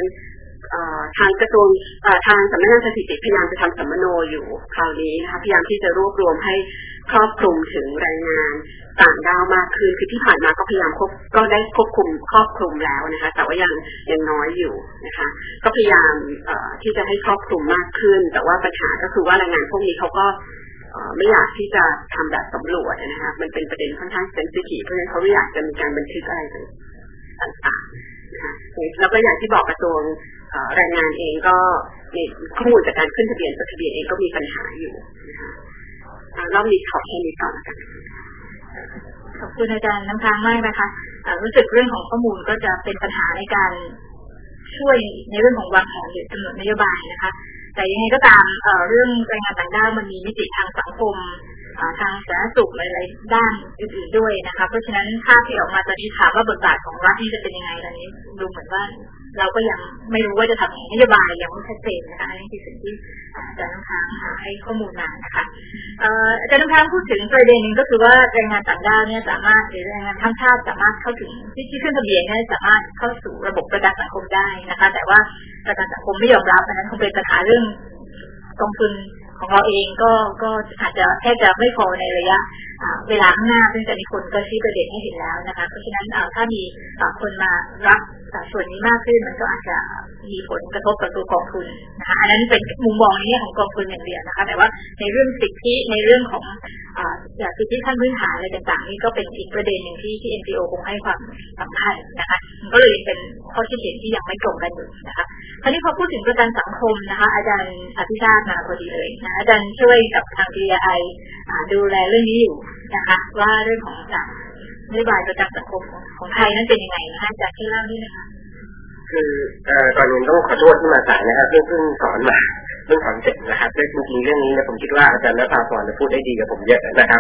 ทางกระทรวงทางสำนักงานสถิติพยายามจะทำสัมมโนอยู่คราวนี้นะคะพยายามที่จะรวบรวมให้ครอบคลุมถึงแรงงานต่างด้าวมากขึ้นคือที่ผ่านมาก็พยายามก็ได้ควบคุมครอบคลุมแล้วนะคะแต่ว่ายังน้อยอยู่นะคะก็พยายามที่จะให้ครอบคลุมมากขึ้นแต่ว่าปัญหาก็คือว่าแรงงานพวกนี้เขาก็ไม่อยากที่จะทำแบบสำรวจนะคะมันเป็นประเด็นค่อนข้างเซนซิทีฟเพราะฉะนั้นเขาไม่อยากจะมีการบันทึกอะไรต่างๆนะคะแล้วก็อย่างที่บอกกระทรวงแรงงานเองก็ข้อมูลจากการขึ้นทะเบียนจดทะเบียนเองก็มีปัญหาอยู่นะคะรอบนี้ขอแค่นี้ก่อนนะคะขอบคุณอาจารย์น้ำค้างมากนะคะรู้สึกเรื่องของข้อมูลก็จะเป็นปัญหาในการช่วยในเรื่องของวางแผนหรือกำหนดนโยบายนะคะแต่ยังไงก็ตามเรื่องแรงงานต่างด้าวมันมีมิติทางสังคมทางสาธารณสุขหลายๆด้านอื่นๆด้วยนะคะเพราะฉะนั้นภาพที่ออกมาตอนนี้ถามว่าบทบาทของรัฐนี่จะเป็นยังไงตอนนี้ดูเหมือนว่าเราก็ยังไม่รู้ว่าจะทำนโยบายยังไม่ชัดเจนนะคะนี่คือสิ่งที่อาจารย์น้ำค้างให้ข้อมูลมานะคะอาจารย์น้ำค้างพูดถึงประเด็นนึงก็คือว่าแรงงานต่างด้าวเนี่ยสามารถหรือแรงงานข้ามชาติสามารถเข้าถึงที่ขึ้นทะเบียนเนี่ยสามารถเข้าสู่ระบบประกันสังคมได้นะคะแต่ว่าประกันสังคมไม่ยอมรับเพราะนั้นคงเป็นปัญหาเรื่องกองทุนของเราเองก็อาจจะแค่จะไม่พอในระยะเวลาข้างหน้าซึ่งจะมีคนก็ชี้ประเด็นให้เห็นแล้วนะคะเพราะฉะนั้นถ้ามีคนมารับส่วนนี้มากขึ้นมันก็อาจจะมีผลกระทบกับตัวกองทุนนะคะอันนั้นเป็นมุมมองในแง่ของกองทุนอย่างเดียวนะคะแต่ว่าในเรื่องสิทธิในเรื่องของสิทธิขั้นพื้นฐานอะไรต่างๆนี่ก็เป็นอีกประเด็นหนึ่งที่ NGO คงให้ความสำคัญนะคะก็เลยเป็นข้อคิดเห็นที่ยังไม่ตรงกันอยู่นะคะคราวนี้พอพูดถึงประกันสังคมนะคะอาจารย์อภิชาติมาพอดีเลยนะอาจารย์ช่วยกับทาง DAI ดูแลเรื่องนี้อยู่นะคะว่าเรื่องของนโยบายประกันสังคมของไทยนั้นเป็นยังไงนะคะอาจารย์ช่วยเล่านิดนะคะคือก่อนอื่นต้องขอโทษที่มาสายนะครับเพิ่งสอนมาเพิ่งสอนเสร็จนะครับแต่จริงๆเรื่องนี้นะผมคิดว่าอาจารย์ณภาพรจะพูดได้ดีกับผมเยอะนะครับ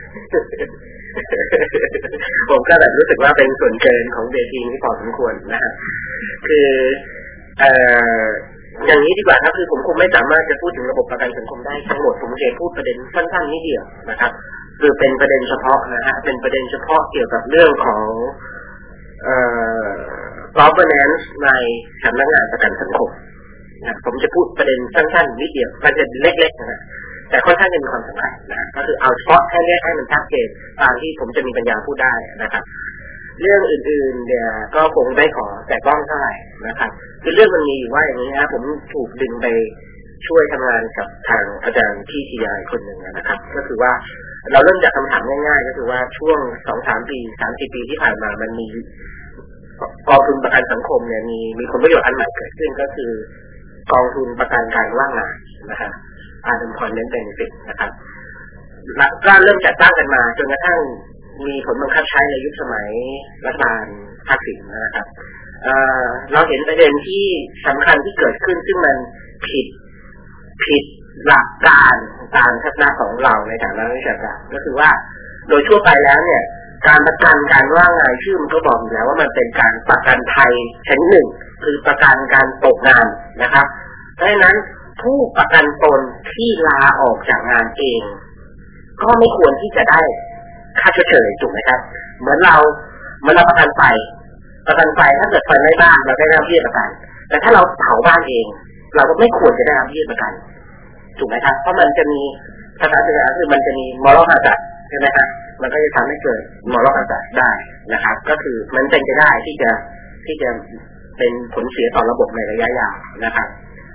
ผมก็แบบรู้สึกว่าเป็นส่วนเกินของเวทีนี้พอสมควรนะครับคืออย่างนี้ดีกว่าครับคือผมคงไม่สามารถจะพูดถึงระบบประกันสังคมได้ทั้งหมดผมจะพูดประเด็นสั้นๆนิดเดียวนะครับคือเป็นประเด็นเฉพาะนะฮะเป็นประเด็นเฉพาะเกี่ยวกับเรื่องของgovernance ในสำนักงานประกันสังคมนะผมจะพูดประเด็นสั้นๆนิดเดียวประเด็นเล็กๆนะแต่ค่อนข้างจะมีความสำคัญนะก็คือเอาเฉพาะแค่นี้ให้มันชัดเจนตามที่ผมจะมีปัญญาพูดได้นะครับเรื่องอื่นๆเนี่ยก็คงได้ขอแต่ต้องเท่าไหร่นะครับคือเรื่องมันมีอยู่ว่าอย่างนี้นะผมถูกดึงไปช่วยทำงานกับทางอาจารย์ที่ทีไอคนหนึ่งนะครับก็คือว่าเราเริ่มจากคำถามง่ายๆก็คือว่าช่วง 2-3 ปี 3-4 ปีที่ผ่านมามันมีกองทุนประกันสังคมเนี่ยมีผลประโยชน์อันใหม่เกิดขึ้นก็คือกองทุนประกันการว่างงานนะครับ Unemployment Benefit นะครับก็เริ่มจัดตั้งกันมาจนกระทั่งมีผลบังคับใช้ในยุคสมัยรัฐบาลทักษิณนะครับเราเห็นประเด็นที่สำคัญที่เกิดขึ้นซึ่งมันผิดหลักการตามทัศนะของเราในฐานะนักวิชาการก็คือว่าโดยทั่วไปแล้วเนี่ยการประกันการว่างงานชื่อมันก็บอกอยู่แล้วว่ามันเป็นการประกันภัยชนิดหนึ่งคือประกันการตกงานนะครับเพราะฉะนั้นผู้ประกันตนที่ลาออกจากงานเองก็ไม่ควรที่จะได้ค่าชดเชยถูกไหมครับเหมือนเราประกันไฟถ้าเกิดไฟไหม้บ้านเราได้รับเบี้ยประกันแต่ถ้าเราเผาบ้านเองเราก็ไม่ควรจะได้รับเบี้ยประกันถูกไหมครับเพราะมันจะมีภาษาเทคนิคคือมันจะมี moral hazard ใช่ไหมครับมันก็จะทำให้เกิด moral hazard ได้นะครับก็คือมันเป็นไปได้ที่จะเป็นผลเสียต่อระบบในระยะยาวนะครับ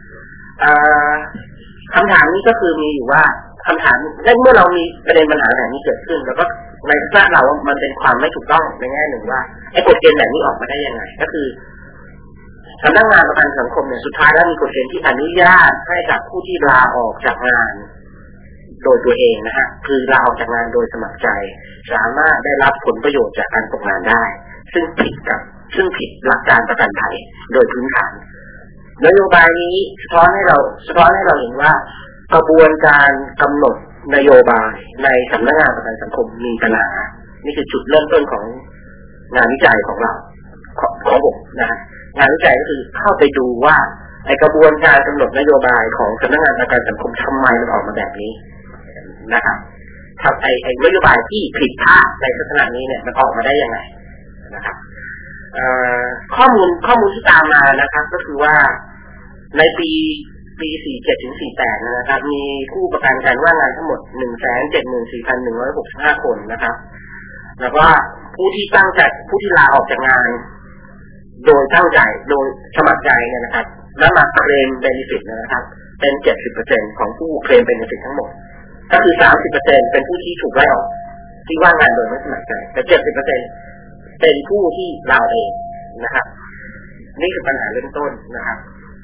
คำถามนี้ก็คือมีอยู่ว่าคำถามเมื่อเรามีประเด็นปัญหาแบบนี้เกิดขึ้นแล้วก็ในสภาพเรามันเป็นความไม่ถูกต้องในแง่หนึ่งว่าไอ้กฎเกณฑ์แบบนี้ออกมาได้ยังไงก็คือสำนักงานประกันสังคมเนี่ยสุดท้ายแล้วมีกฎเกณฑ์ที่อนุญาตให้กับผู้ที่ลาออกจากงานโดยตัวเองนะฮะคือลาออกจากงานโดยสมัครใจสามารถได้รับผลประโยชน์จากการตกงานได้ซึ่งผิดหลักการประกันภัยโดยพื้นฐานนโยบายนี้สะท้อนให้เราเห็นว่ากระบวนการกำหนดนโยบายในสำนักงานประกันสังคมมีปัญหานี่คือจุดเริ่มต้นของงานวิจัยของเราของผมนะงานวิจัยก็คือเข้าไปดูว่าไอกระบวนการกำหนดนโยบายของสำนักงานประกันสังคมทำไมมันออกมาแบบนี้นะครับทำไอนโยบายที่ผิดพลาดในลักษณะนี้เนี่ยมันออกมาได้ยังไงนะครับข้อมูลที่ตามมานะครับก็คือว่าในปี 47 ถึง 48 นะครับมีผู้ประกันการว่างงานทั้งหมด 174,165 คนนะครับแล้วก็ผู้ที่ลาออกจากงานโดยตั้งใจโดยสมัครใจเนี่ยนะครับแล้วมาเคลมเบเนฟิตนะครับเป็น 70% ของผู้เคลมเบเนฟิตทั้งหมดก็คือ 30% เป็นผู้ที่ถูกไล่ออกที่ว่างงานโดยไม่สมัครใจแต่ 70% เป็นผู้ที่ลาเองนะครับนี่คือปัญหาเริ่มต้นนะครับ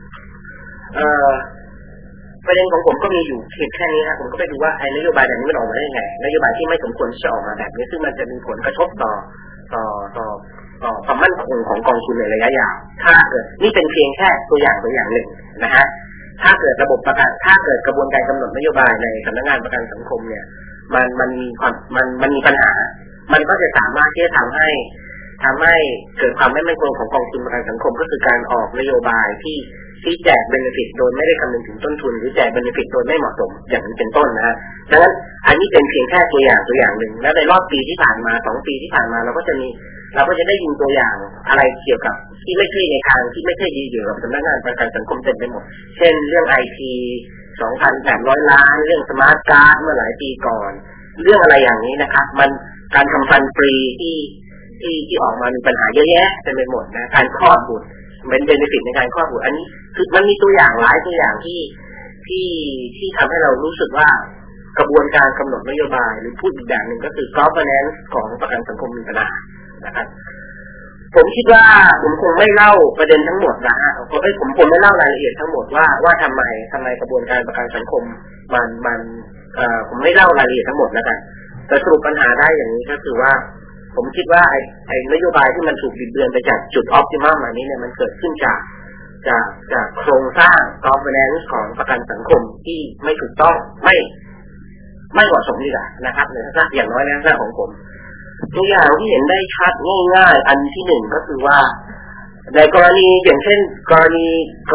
ประเด็นของผมก็มีอยู่เพียงแค่นี้นะผมก็ไปดูว่าไอ้นโยบายแบบนี้มันออกมาได้ยังไงนโยบายที่ไม่สมควรจะออกมาแบบนี้ซึ่งมันจะมีผลกระทบต่อความมั่นคงของกองทุนในระยะยาวถ้าเกิดนี่เป็นเพียงแค่ตัวอย่างหนึ่งนะฮะถ้าเกิดระบบประกันถ้าเกิดกระบวนการกำหนดนโยบายในสำนักงานประกันสังคมเนี่ยมันมีปัญหามันก็จะสามารถที่จะทำให้เกิดความไม่มั่นคงของกองทุนประกันสังคมก็คือการออกนโยบายที่แจกเบเนฟิตโดยไม่ได้คำนึงถึงต้นทุนหรือแจกเบเนฟิตโดยไม่เหมาะสมอย่างนี้เป็นต้นนะฮะดังนั้นอันนี้เป็นเพียงแค่ตัวอย่างหนึ่งและในรอบปีที่ผ่านมา2 ปีที่ผ่านมาเราก็จะได้ยินตัวอย่างอะไรเกี่ยวกับที่ไม่ใช่ในทางที่ไม่ใช่ดีเกี่ยวกับสำนักงานประกันสังคมเต็มไปหมดเช่นเรื่อง IT 2,800 ล้านเรื่องสมาร์ทการ์ดเมื่อหลายปีก่อนเรื่องอะไรอย่างนี้นะครับมันการทำฟันฟรีที่ออกมามีปัญหาเยอะแยะเต็มไปหมดนะการคลอดบุตรเป็นเบเนฟิตในการครอบครัวอันนี้คือมันมีตัวอย่างหลายตัวอย่างที่ทำให้เรารู้สึกว่ากระบวนการกำหนดนโยบายหรือพูดอีกอย่างหนึ่งก็คือ governance ของประกันสังคมมีปัญหานะครับผมคิดว่าผมคงไม่เล่าประเด็นทั้งหมดนะฮะผมคงไม่เล่ารายละเอียดทั้งหมดว่าทำไมกระบวนการประกันสังคมผมไม่เล่ารายละเอียดทั้งหมดแล้วกันแต่สรุปปัญหาได้อย่างนี้ก็คือว่าผมคิดว่าไอ้นโยบายที่มันถูกบิดเบือนไปจากจุดออพติมัมอันนี้เนี่ยมันเกิดขึ้นจากโครงสร้าง governance ของประกันสังคมที่ไม่ถูกต้องไม่เหมาะสมดีกว่านะครับในทัศนะอย่างน้อยในทัศนะของผมตัวอย่างที่เห็นได้ชัดง่ายๆอันที่หนึ่งก็คือว่าในกรณีอย่างเช่นกรณี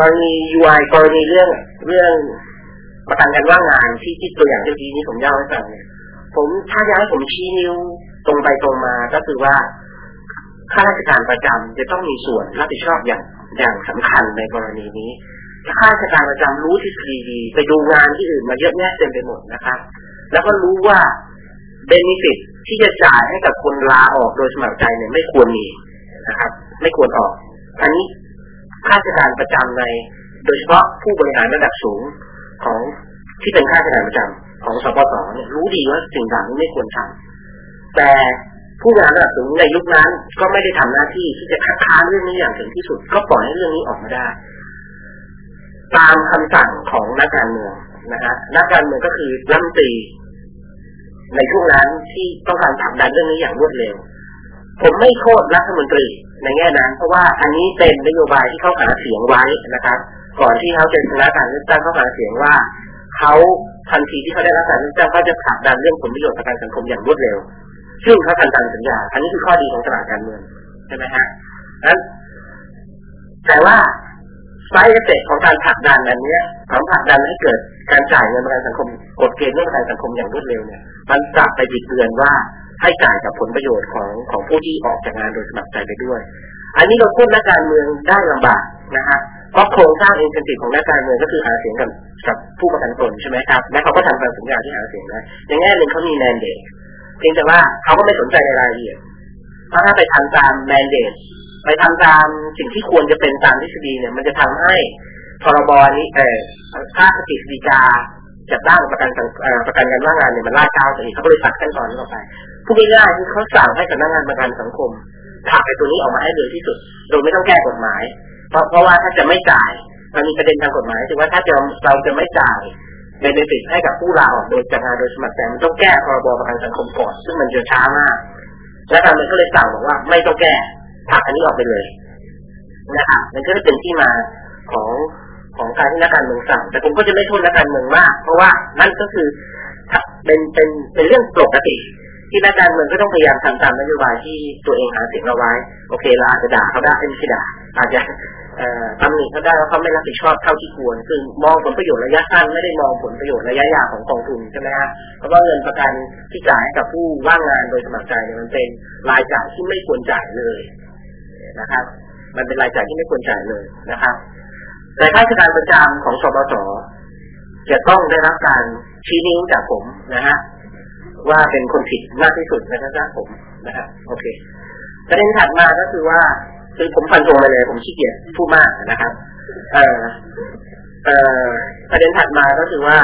UI กรณีเรื่องประกันการว่างงานที่ตัวอย่างที่นี้ผมเล่าให้ฟังเนี่ยถ้าอยากให้ผมชี้นิ้วตรงไปตรงมาก็คือว่าข้าราชการประจำจะต้องมีส่วนรับผิดชอบอย่างสำคัญในกรณีนี้ข้าราชการประจำรู้ทฤษฎีดีไปดูงานที่อื่นมาเยอะแยะเต็มไปหมดนะครับแล้วก็รู้ว่าเบเนฟิตที่จะจ่ายให้กับคนลาออกโดยสมัครใจเนี่ยไม่ควรมีนะครับไม่ควรออกอันนี้ข้าราชการประจำในโดยเฉพาะผู้บริหารระดับสูงของที่เป็นข้าราชการประจำของสปส.เนี่ยรู้ดีว่าสิ่งต่างนี้ไม่ควรทำแต่ผู้บริหารระดับสูงในยุคนั้นก็ไม่ได้ทำหน้าที่ที่จะคัดค้านเรื่องนี้อย่างถึงที่สุดก็ปล่อยให้เรื่องนี้ออกมาได้ตามคำสั่งของนักการเมืองนะฮะนักการเมืองก็คือรัฐมนตรีในช่วงนั้นที่ต้องการผลักดันเรื่องนี้อย่างรวดเร็วผมไม่โทษรัฐมนตรีในแง่นั้นเพราะว่าอันนี้เป็นนโยบายที่เขาหาเสียงไว้นะครับก่อนที่เขาจะชนะการเลือกตั้งเขาหาเสียงว่าเขาทันทีที่เขาได้รับการเลือกตั้งเขาจะผลักดันเรื่องผลประโยชน์ประกันสังคมอย่างรวดเร็วซึ่งเขาทำตามสัญญาอันนี้คือข้อดีของตลาดการเมืองใช่ไหมฮะนั้นแต่ว่าไซด์เอฟเฟกต์ของการผลักดันอันนี้ของผลักดันให้เกิดการจ่ายเงินประกันสังคมกฎเกณฑ์เรื่องประกันสังคมอย่างรวดเร็วเนี่ยมันกลับไปบิดเบือนว่าให้จ่ายกับผลประโยชน์ของผู้ที่ออกจากงานโดยสมัครใจไปด้วยอันนี้เราพูดนักการเมืองได้ลำบากนะฮะเพราะโครงสร้างอินเซนทีฟของนักการเมืองก็คือหาเสียงกับผู้ประกันตนใช่ไหมครับและเขาก็ทำตามสัญญาที่หาเสียงนะอย่างแง่หนึ่งเขามีแมนเดตเพียงแต่ว่าเขาก็ไม่สนใจในรายละเอียดเพราะถ้าไปทำตามแมนเดตไปทำตามสิ่งที่ควรจะเป็นตามทฤษฎีเนี่ยมันจะทำให้พรบนี้ค่าสติฎีกาจัดตั้งประกันการว่างงานเนี่ยมันล่าช้าไปอีกเขาก็เลยตัดขั้นตอนนี้ออกไปผู้ง่ายๆคือเขาสั่งให้สำนักงานประกันสังคมผลักไอ้ตัวนี้ออกมาให้เร็วที่สุดโดยไม่ต้องแก้กฎหมายเพราะว่าถ้าจะไม่จ่ายมันมีประเด็นทางกฎหมายคือว่าถ้าเราจะไม่จ่ายเบเนฟิตให้กับผู้ลาออกโดยจากงานโดยสมัครใจมันต้องแก้พรบประกันสังคมก่อนซึ่งมันจะช้ามากและทางมันก็เลยสั่งบอกว่าไม่ต้องแก้ผลักอันนี้ออกไปเลยนะครับมันก็จะเป็นที่มาของการที่นักการเมืองสั่งแต่ผมก็จะไม่โทษนักการเมืองมากเพราะว่านั่นก็คือเป็นเรื่องปกติที่นักการเมืองก็ต้องพยายามทำตามนโยบายที่ตัวเองหาเสียงเอาไว้โอเคเราอาจจะด่าเขาได้ไม่ใช่ด่าอาจจะตำหนิเขาได้ว่าเขาไม่รับผิดชอบเท่าที่ควรคือมองผลประโยชน์ระยะสั้นไม่ได้มองผลประโยชน์ระยะยาวของกองทุนใช่ไหมฮะเพราะว่าเงินประกันที่จ่ายให้กับผู้ว่างงานโดยสมัครใจเนี่ยมันเป็นรายจ่ายที่ไม่ควรจ่ายเลยนะครับมันเป็นรายจ่ายที่ไม่ควรจ่ายเลยนะครับแต่ข้าราชการประจำของสปส.จะต้องได้รับการชี้นิ้วจากผมนะฮะว่าเป็นคนผิดมากที่สุดในฐานะผมนะครับโอเคประเด็นถัดมาก็คือว่าคือผมฟันธงไปเลยผมขี้เกียจพูดมากนะครับประเด็นถัดมาก็คือว่า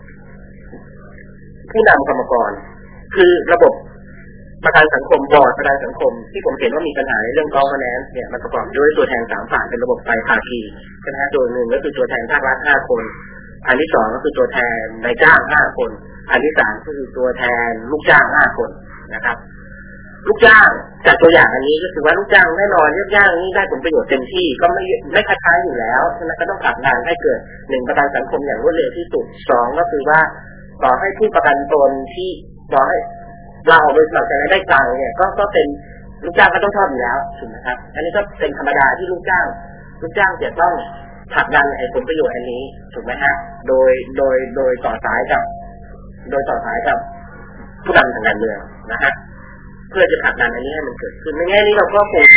ผู้นำกรรมกรคือระบบประกันสังคมบอร์ดประกันสังคมที่ผมเห็นว่ามีปัญหาในเรื่องgovernanceเนี่ยมันประกอบด้วยตัวแทน3ฝ่ายเป็นระบบไตรภาคีใช่ไหมฮะโดยหนึ่งก็คือตัวแทนภาครัฐ5คนอันที่2ก็คือตัวแทนนายจ้าง5คนอันที่3ก็คือตัวแทนลูกจ้าง5คนนะครับลูกจ้างจากตัวอย่างอันนี้ก็คือว่าลูกจ้างแน่นอนลูกจ้างนี่ได้ผลประโยชน์เต็มที่ก็ไม่คัดค้านอยู่แล้วฉะนั้นก็ต้องผลักดันให้เกิด1ประกันสังคมอย่างรวดเร็วที่สุด2ก็คือว่าต่อให้ผู้ประกันตนที่ต่อให้เราโดยสมัครใจได้ตังค์เนี่ยก็เป็นลูกจ้างก็ต้องชอบอยู่แล้วถูกไหมครับอันนี้ก็เป็นธรรมดาที่ลูกจ้างจะต้องผลักดันไอ้ผลประโยชน์อันนี้ถูกไหมฮะโดยต่อสายกับผู้นำทางการเมืองนะฮะเพื่อจะผลักดันอันนี้ให้มันเกิดขึ้นในแง่นี้เราก็คง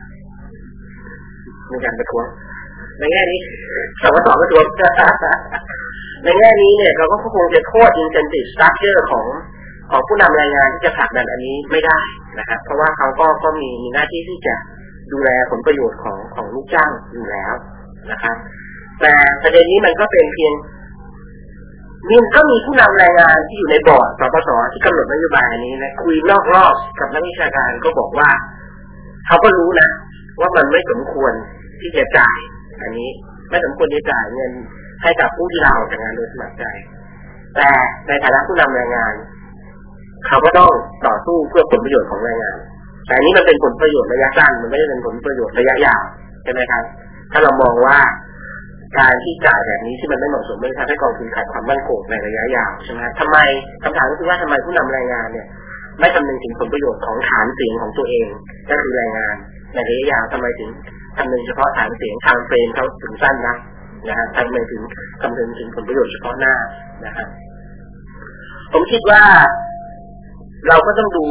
มีการประท้วงในแง่นี้สวส.ประท้วงในแง่นี้เนี่ยเราก็คงจะโทษ incentive structure ของผู้นำแรงงานที่จะผลักดันอันนี้ไม่ได้นะครับเพราะว่าเขาก็มีหน้าที่ที่จะดูแลผลประโยชน์ของลูกจ้างอยู่แล้วนะครับแต่ประเด็นนี้มันก็เป็นเพียงมันก็มีผู้นำแรงงานที่อยู่ในบอร์ดสปส.ที่กำหนดนโยบายอันนี้นะคุยนอกรอบกับนักวิชาการก็บอกว่าเขาก็รู้นะว่ามันไม่สมควรที่จะจ่ายอันนี้ไม่สมควรจะจ่ายเงินให้กับผู้ที่ลาออกจากงานโดยสมัครใจแต่ในฐานะผู้นำแรงงานเขาก็ต้องต่อสู้เพื่อผลประโยชน์ของแรงงานแต่อันนี้มันเป็นผลประโยชน์ระยะสั้นมันไม่ได้เป็นผลประโยชน์ระยะยาวใช่ไหมครับถ้าเรามองว่าการที่จ่ายแบบนี้ที่มันไม่เหมาะสมไม่ทำให้กองทุนขาดความมั่นคงในระยะยาวใช่ไหมทำไมคำถามก็คือว่าทำไมผู้นำแรงงานเนี่ยไม่คำนึงถึงผลประโยชน์ของฐานเสียงของตัวเองก็คือแรงงานในระยะยาวทำไมถึงคำนึงเฉพาะฐานเสียงทางเฟรมเขาถึงสั้นนะฮะทำไมถึงคำนึงถึงผลประโยชน์เฉพาะหน้านะครับผมคิดว่าเราก็ต้องดู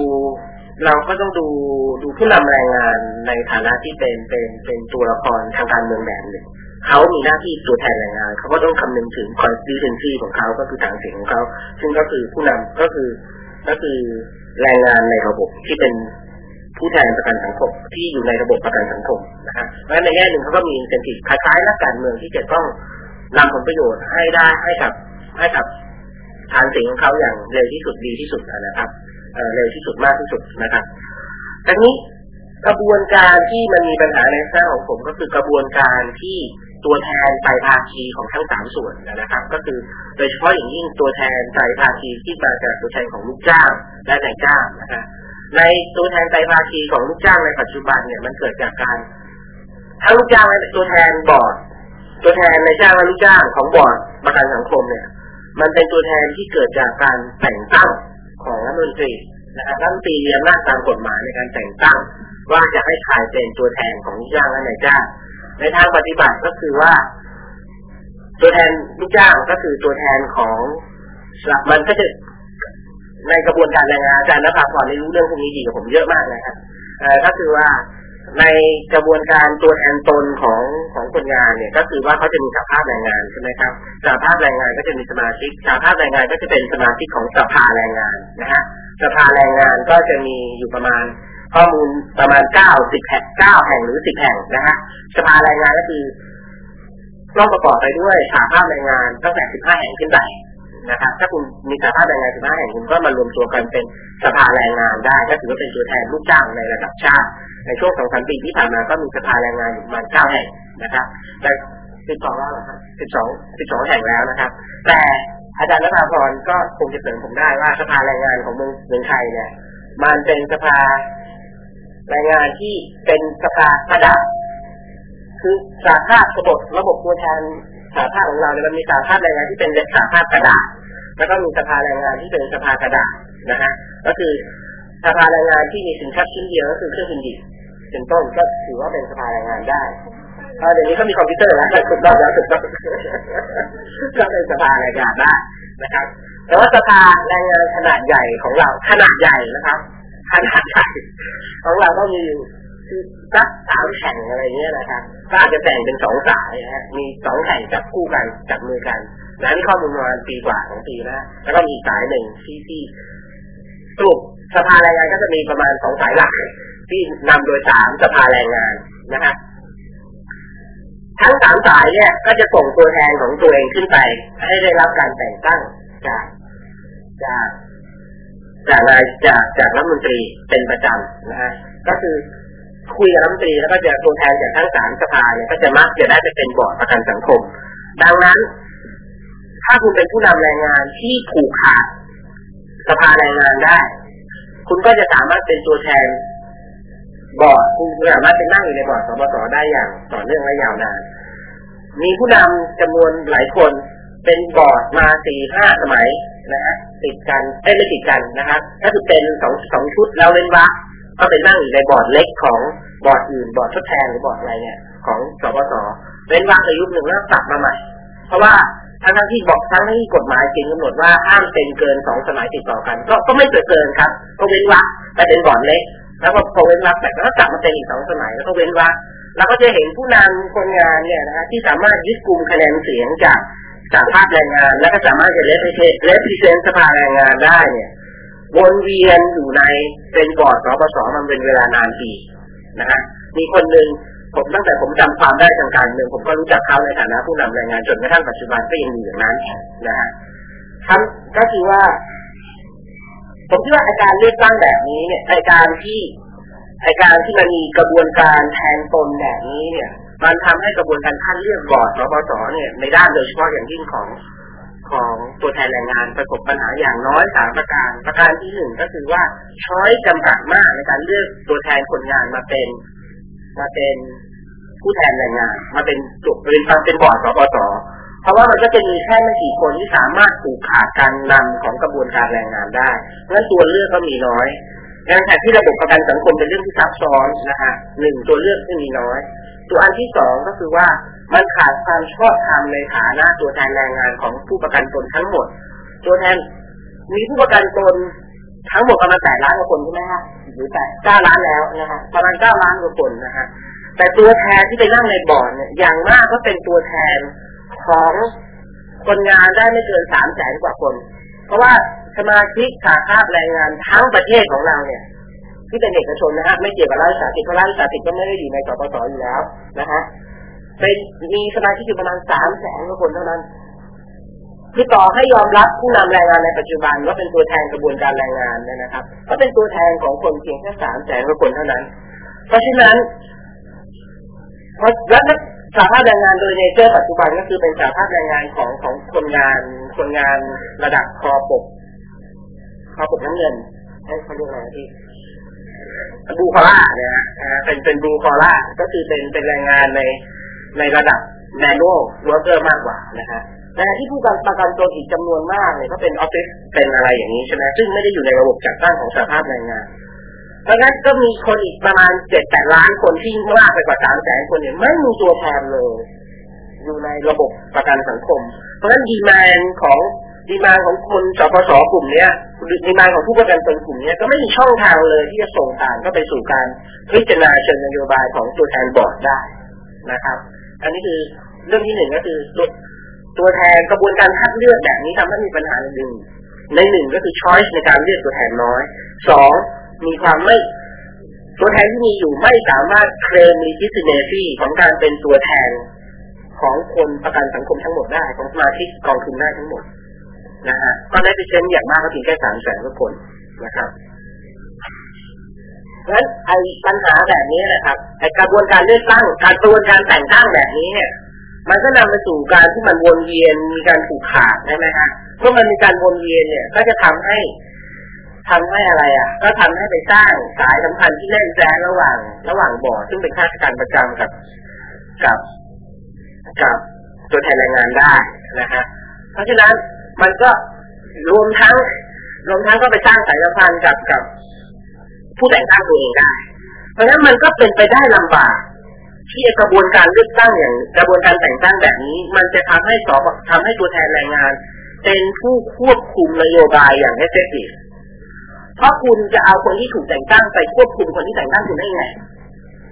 ผู้นำแรงงานในฐานะที่เป็นตัวละครทางการเมืองแบบหนึ่งเขามีหน้าที่ตัวแทนแรงงานเขาก็ต้องคำนึงถึง constituency ของเขาก็คือฐานเสียงของเขาซึ่งก็คือผู้นำก็คือแรงงานในระบบที่เป็นผู้แทนประกันสังคมที่อยู่ในระบบประกันสังคมนะครับเพราะฉะนั้นในแง่หนึ่งเขาก็มี incentive คล้ายๆนักการเมืองที่จะต้องนำผลประโยชน์ให้ได้ให้กับฐานเสียงของเขาอย่างเร็วที่สุดดีที่สุดนะครับเร็วที่สุดมากที่สุดนะครับแต่นี้กระบวนการที่มันมีปัญหาในสร้างของผมก็คือกระบวนการที่ตัวแทนไตรภาคีของทั้ง3ส่วนนะครับก็คือโดยเฉพาะอย่างยิ่งตัวแทนไตรภาคีที่มาจากตัวแทนของลูกจ้างและนายจ้างนะครับในตัวแทนไตรภาคีของลูกจ้างในปัจจุบันเนี่ยมันเกิดจากการทั้งลูกจ้างและตัวแทนบอร์ดตัวแทนนายจ้างและลูกจ้างของบอร์ดประกันสังคมเนี่ยมันเป็นตัวแทนที่เกิดจากการแต่งตั้งของรัฐมนตรีนะครับรัฐมนตรีมีอำนาจตามกฎหมายในการแต่งตั้งว่าจะให้ใครเป็นตัวแทนของลูกจ้างและนายจ้างในทางปฏิบัติก็คือว่าตัวแทนลูกจ้างก็คือตัวแทนของมันก็จะในกระบวนการแรงงานอาจารย์ณภาพรรู้เรื่องพวกนี้ดีกว่าผมเยอะมากนะครับก็คือว่าในกระบวนการตัวแทนตนของคนงานเนี่ยก็คือว่าเขาจะมีสภาพแรงงานใช่ไหมครับสภาพแรงงานก็จะมีสมาชิกสภาพแรงงานก็จะเป็นสมาชิกของสภาแรงงานนะฮะสภาแรงงานก็จะมีอยู่ประมาณข้อมูลประมาณ9 แห่งหรือ10แห่งนะฮะสภาแรงงานก็คือต้องประกอบไปด้วยสภาพแรงงานตั้งแต่15แห่งขึ้นไปนะครับถ้าคุณมีสภาพแรงงาน15แห่งคุณก็มารวมตัวกันเป็นสภาแรงงานได้ก็ถือว่าเป็นตัวแทนลูกจ้างในระดับชาติในช่วง 2-3 ปีที่ผ่านมาก็มีสภาแรงงานอยู่ประมาณ9แห่งนะครับแต่12แล้วนะครับ12แห่งแล้วนะครับแต่อาจารย์ณภาพรก็คงจะเสริมผมได้ว่าสภาแรงงานของเมืองไทยเนี่ยมันเป็นสภาแรงงานที่เป็นสภากระดาษคือสหภาพระบบตัวแทนสหภาพของเราเนี่ยมันมีสหภาพแรงงานที่เป็นสหภาพกระดาษแล้วก็มีสภาแรงงานที่เป็นสภากระดาษนะฮะก็คือสภาแรงงานที่มีสินค้าชิ้นเดียวก็คือเครื่องบินดิบเป็นต้นก็ถือว่าเป็นสภาแรงงานได้เดี๋ยวนี้เขามีคอมพิวเตอร์แล้วถูกต้องก็เป็นสภาแรงงานได้นะครับแต่ว่าสภาแรงงานขนาดใหญ่ของเราขนาดใหญ่นะครับขนาดใหญ่ของเราก็มีคือสัก3แข่งอะไรเงี้ยนะครับก็อาจจะแบ่งเป็น2สายนะฮะมี2แข่งจับคู่กันจับมือกันนะนี่ข้อมูลประมาณปีกว่า2ปีแล้วก็มีสายหนึ่งที่สรุปสภาแรงงานก็จะมีประมาณ2สายหลักที่นำโดย3สภาแรงงานนะฮะทั้ง3สายเนี่ยก็จะส่งตัวแทนของตัวเองขึ้นไปให้ได้รับการแต่งตั้งจากรัฐมนตรีเป็นประจำนะฮะก็คือคุยกับรัฐมนตรีแล้วก็จะตัวแทนจากทั้ง3สภาเนี่ยก็จะมักจะได้ไปเป็นบอร์ดประกันสังคมดังนั้นถ้าคุณเป็นผู้นำแรงงานที่ผูกขาดสภาแรงงานได้คุณก็จะสามารถเป็นตัวแทนบอร์ดคุณสามารถเป็นนั่งอยู่ในบอร์ดสบส.ได้อย่างต่อเนื่องและยาวนานมีผู้นำจำนวนหลายคนเป็นบอร์ดมา 4-5 สมัยนะฮะติดกันไม่ติดกันนะครับก็คือเป็น2ชุดแล้วเว้นวรรคก็เป็นนั่งอยู่ในบอร์ดเล็กของบอร์ดอื่นบอร์ดทดแทนหรือบอร์ดอะไรเนี่ยของสบส.เว้นวรรคในยุคหนึ่งแล้วกลับมาใหม่เพราะว่าทั้งที่บอกทั้งที่กฎหมายจริงกำหนดว่าห้ามเป็นเกิน2สมัยติดต่อกันก็ไม่เกินครับก็เว้นวรรคแต่เป็นบอร์ดเล็กแล้วก็พอเว้นวรรคแต่ก็กลับมาเป็นอีก2สมัยแล้วก็เว้นวรรคแล้วก็จะเห็นผู้นำคนงานเนี่ยนะฮะที่สามารถยึดกลุ่มคะแนนเสียงจากสหภาพแรงงานและก็สามารถจะเลสพิเศษสภาแรงงานได้เนี่ยวนเวียนอยู่ในเป็นบอร์ดสบส.มันเป็นเวลานานปีนะฮะมีคนหนึ่งผมตั้งแต่ผมจำความได้ทางการเมืองผมก็รู้จักเขาในฐานะผู้นำแรงงานจนกระทั่งปัจจุบันก็ยังอยู่อย่างนั้นนะฮะก็คือว่าผมคิดว่าการเลือกตั้งแบบนี้เนี่ยการที่มันมีกระบวนการแทนตนแบบนี้เนี่ยมันทำให้กระบวนการคัดเลือกบอร์ดสบส.เนี่ยในด้านโดยเฉพาะอย่างยิ่งของตัวแทนแรงงานประสบปัญหาอย่างน้อย3ประการที่1ก็คือว่าช้อยจำกัดมากในการเลือกตัวแทนคนงานมาเป็นผู้แทนแรงงานมาเป็นบอร์ดสบส.เพราะว่ามันก็จะมีแค่ไม่กี่คนที่สามารถผูกขาดการนำของกระบวนการแรงงานได้เพราะฉะนั้นตัวเลือกก็มีน้อยในขณะที่ระบบประกันสังคมเป็นเรื่องที่ซับซ้อนนะฮะ1ตัวเลือกที่มีน้อยตัวอันที่2ก็คือว่ามันขาดความชอบธรรมในฐานะตัวแทนแรงงานของผู้ประกันตนทั้งหมดตัวแทนมีผู้ประกันตนทั้งหมดประมาณ8 ล้านกว่าคนใช่ไหมฮะหรือ9 ล้านแล้วนะฮะประมาณ9 ล้านกว่าคนนะฮะแต่ตัวแทนที่ไปนั่งในบอร์ดเนี่ยอย่างมากก็เป็นตัวแทนของคนงานได้ไม่เกิน300,000 กว่าคนเพราะว่าสมาชิกสหภาพแรงงานทั้งประเทศของเราเนี่ยที่เป็นเอกชนนะฮะไม่เกี่ยวกับรัฐวิสาหกิจเพราะรัฐวิสาหกิจก็ไม่ได้อยู่ในสปส.อยู่แล้วนะฮะมีสมาชิกอยู่ประมาณ300,000 กว่าคนเท่านั้นคือต่อให้ยอมรับผู้นำแรงงานในปัจจุบันว่าเป็นตัวแทนกระบวนการแรงงานนะครับก็เป็นตัวแทนของคนเพียงแค่300,000 กว่าคนเท่านั้นเพราะฉะนั้นรัฐสหภาพแรงงานโดยเนเจอร์ปัจจุบันก็คือเป็นสหภาพแรงงานของคนงานระดับคอปกน้ำเงินให้เขาเรียกอะไรที่บลูคอล่าเนี่ยนะเป็นบลูคอล่าก็คือเป็นแรงงานในระดับแมนนวลเวิร์กเกอร์มากกว่านะฮะแต่ที่ผู้ประกันตนอีกจำนวนมากเนี่ยก็เป็นออฟฟิศเป็นอะไรอย่างนี้ใช่ไหมซึ่งไม่ได้อยู่ในระบบจัดตั้งของสหภาพแรงงานเพราะงั้นก็มีคนอีกประมาณ 7-8 ล้านคนที่มากไปกว่า300,000 คนเนี่ยไม่มีตัวแทนเลยอยู่ในระบบประกันสังคมเพราะฉะนั้นดีมานด์ของคนสปส.กลุ่มเนี้ยดีมานด์ของผู้ประกันตนกลุ่มเนี้ยก็ไม่มีช่องทางเลยที่จะส่งผ่านเข้าไปสู่การพิจารณาเชิงนโยบายของตัวแทนบอร์ดได้นะครับอันนี้คือเรื่องที่1ก็คือตัวแทนกระบวนการคัดเลือกแบบนี้ทำให้มีปัญหาหนึ่งใน1ก็คือ choice ในการเลือกตัวแทนน้อย2มีความไม่ตัวแทนที่มีอยู่ไม่สามารถเคลม legitimacy ของการเป็นตัวแทนของคนประกันสังคมทั้งหมดได้ของสมาชิกกองทุนได้ทั้งหมดนะฮะก็ได้ไปเซ็นอย่างมากก็ถึงแค่300,000 กว่าคนนะครับเพราะฉะนั้นไอ้ปัญหาแบบนี้นะครับไอ้กระบวนการเลือกตั้งกระบวนการแต่งตั้งแบบนี้เนี่ยมันก็นำไปสู่การที่มันวนเวียนมีการผูกขาดใช่ไหมฮะเมื่อมันมีการวนเวียนเนี่ยก็จะทำให้อะไรก็ทำให้ไปสร้างสายสัมพันธ์ที่แน่นแฟ้นระหว่างบอร์ดซึ่งเป็นข้าราชการประจำกับตัวแทนแรงงานได้นะฮะเพราะฉะนั้นมันก็รวมทั้งก็ไปสร้างสายสัมพันธ์กับผู้แต่งตั้งตัวเองได้เพราะฉะนั้นมันก็เป็นไปได้ลำบากที่กระบวนการเลือกตั้งอย่างกระบวนการแต่งตั้งแบบนี้มันจะทำให้ตัวแทนแรงงานเป็นผู้ควบคุมนโยบายอย่างเอฟเฟกตีฟเพราะคุณจะเอาคนที่ถูกแต่งตั้งไปควบคุมคนที่แต่งตั้งคุณได้ไง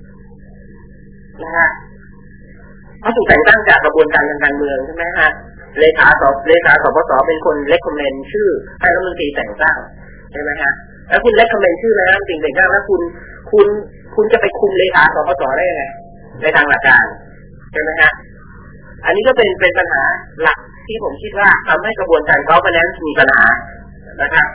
นะฮะเขาถูกแต่งตั้งจากกระบวนการทางการเมืองใช่ไหมฮะเลขาสปสเป็นคนเลคคอมเมนต์ชื่อให้รัฐมนตรีแต่งตั้งใช่ไหมฮะแล้วคุณเลคคอมเมนต์ชื่อแล้วจริงแต่งตั้งแล้วคุณจะไปคุมเลขาสปสได้ยังไงในทางหลักการใช่ไหมฮะอันนี้ก็เป็นปัญหาหลักที่ผมคิดว่าทำให้กระบวนการgovernanceมีปัญหานะครับ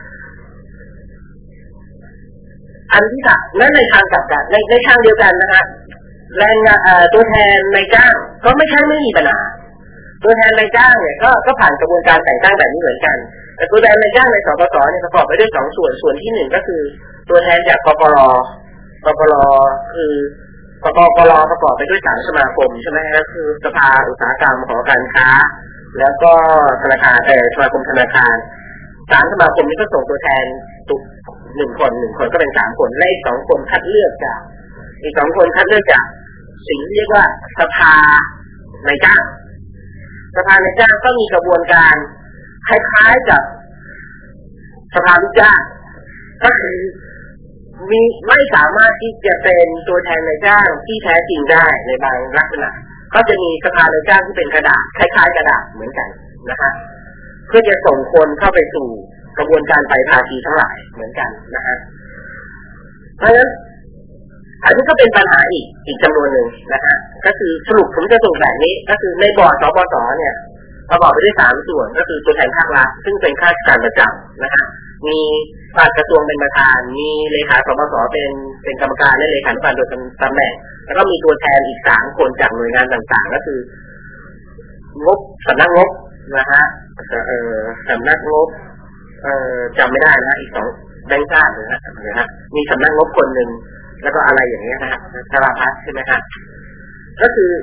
อันที่สามนั่นในทางกลับกันในทางเดียวกันนะครับแรงงานตัวแทนนายจ้างก็ไม่ใช่ไม่มีปัญหาตัวแทนนายจ้างเนี่ยก็ผ่านกระบวนการแต่งตั้งแบบนี้เหมือนกันแต่ตัวแทนนายจ้างในสปสเนี่ยประกอบไปด้วย2ส่วนที่1ก็คือตัวแทนจากปปรคือปปรประกอบไปด้วย3สมาคมใช่ไหมก็คือสภาอุตสาหกรรมหอการค้าแล้วก็ธนาคารสมาคมธนาคาร3สมาคมนี้ก็ส่งตัวแทนตุก1คนก็เป็น3คนและอีก2คนคัดเลือกจากอีก2คนคัดเลือกจากสิ่งที่เรียกว่าสภานายจ้างสภานายจ้างก็มีกระบวนการคล้ายๆกับสภาลูกจ้างก็คือมีไม่สามารถที่จะเป็นตัวแทนนายจ้างที่แท้จริงได้ในบางลักษณะก็จะมีสภานายจ้างที่เป็นกระดาษคล้ายๆกระดาษเหมือนกันนะคะเพื่อจะส่งคนเข้าไปสู่กระบวนการไตรภาคีทั้งหลายเหมือนกันนะฮะเพราะฉะนั้นอันนี้ก็เป็นปัญหาอีกจำนวนหนึ่งนะฮะก็คือสรุปผมจะสรุปแบบนี้ก็คือในบอร์ดสปสเนี่ยประกอบไปด้วย3ส่วนก็คือตัวแทนภาครัฐซึ่งเป็นข้าราชการประจำนะฮะมีปลัดกระทรวงเป็นประธานมีเลขาสปสเป็นกรรมการและเลขานุการโดยตำแหน่งแล้วก็มีตัวแทนอีก3คนจากหน่วยงานต่างๆก็คืองบสำนักงบนะฮะสำนักงบจำไม่ได้นะอีก2แบงค์ชาตินะฮะมีสำนักงบคนหนึ่งแล้วก็อะไรอย่างเงี้ยนะฮะสารพัดใช่ไหมฮะก็คือ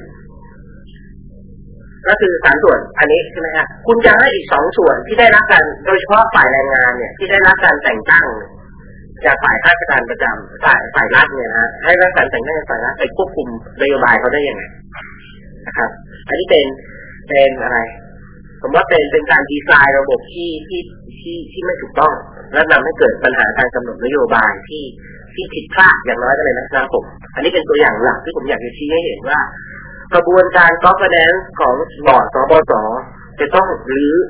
3ส่วนอันนี้ใช่ไหมฮะคุณจะให้อีก2ส่วนที่ได้รับการโดยเฉพาะฝ่ายแรงงานเนี่ยที่ได้รับการแต่งตั้งจากฝ่ายข้าราชการประจำฝ่ายรัฐเนี่ยนะให้รับการแต่งตั้งจากฝ่ายรัฐไปควบคุมนโยบายเขาได้ยังไงนะครับอันนี้เป็นอะไรผมว่าเป็นการดีไซน์ระบบที่ไม่ถูกต้องและนำให้เกิดปัญหาการกำหนดนโยบายที่ผิดพลาดอย่างน้อยก็เลยนะครับผมอันนี้เป็นตัวอย่างหลักที่ผมอยากจะชี้ให้เห็นว่ากระบวนการ governance ของบอร์ดสปสจะต้องรื้อ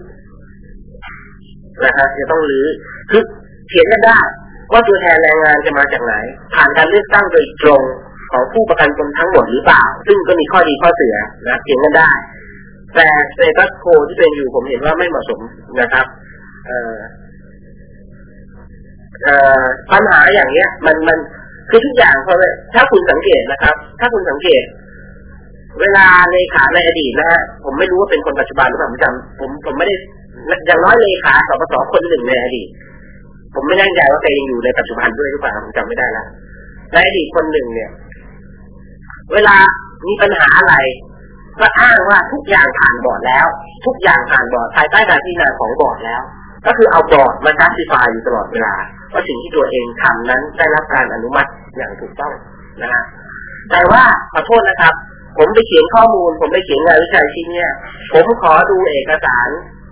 นะครับจะต้องรื้อคือเขียนกันได้ว่าตัวแทนแรงงานจะมาจากไหนผ่านการเลือกตั้งโดยตรงของผู้ประกันตนทั้งหมดหรือเปล่าซึ่งก็มีข้อดีข้อเสียนะเขียนกันได้แต่สเตตัสโคที่เป็นอยู่ผมเห็นว่าไม่เหมาะสมนะครับปัญหาอย่างเนี้ยมันคือทุกอย่างพอถ้าคุณสังเกตนะครับถ้าคุณสังเกตเวลาเลขาในอดีตนะฮะผมไม่รู้ว่าเป็นคนปัจจุบันหรือเปล่าผมไม่ได้อย่างน้อยเลขาสปสคนหนึ่งในอดีตผมไม่แน่ใจว่าแกยังอยู่ในปัจจุบันด้วยหรือเปล่าผมจำไม่ได้ละในอดีตคนหนึ่งเนี่ยเวลามีปัญหาอะไรก็อ้างว่าทุกอย่างผ่านบอร์ดแล้วทุกอย่างผ่านบอร์ดภายใต้การพิจารณาของบอร์ดแล้วก็คือเอาบอร์ดมาจัสติฟายอยู่ตลอดเวลาว่าสิ่งที่ตัวเองทำนั้นได้รับการอนุมัติอย่างถูกต้องนะฮะแต่ว่าขอโทษนะครับผมไปเขียนข้อมูลผมไปเขียนงานวิจัยชิ้นเนี้ยผมขอดูเอกสาร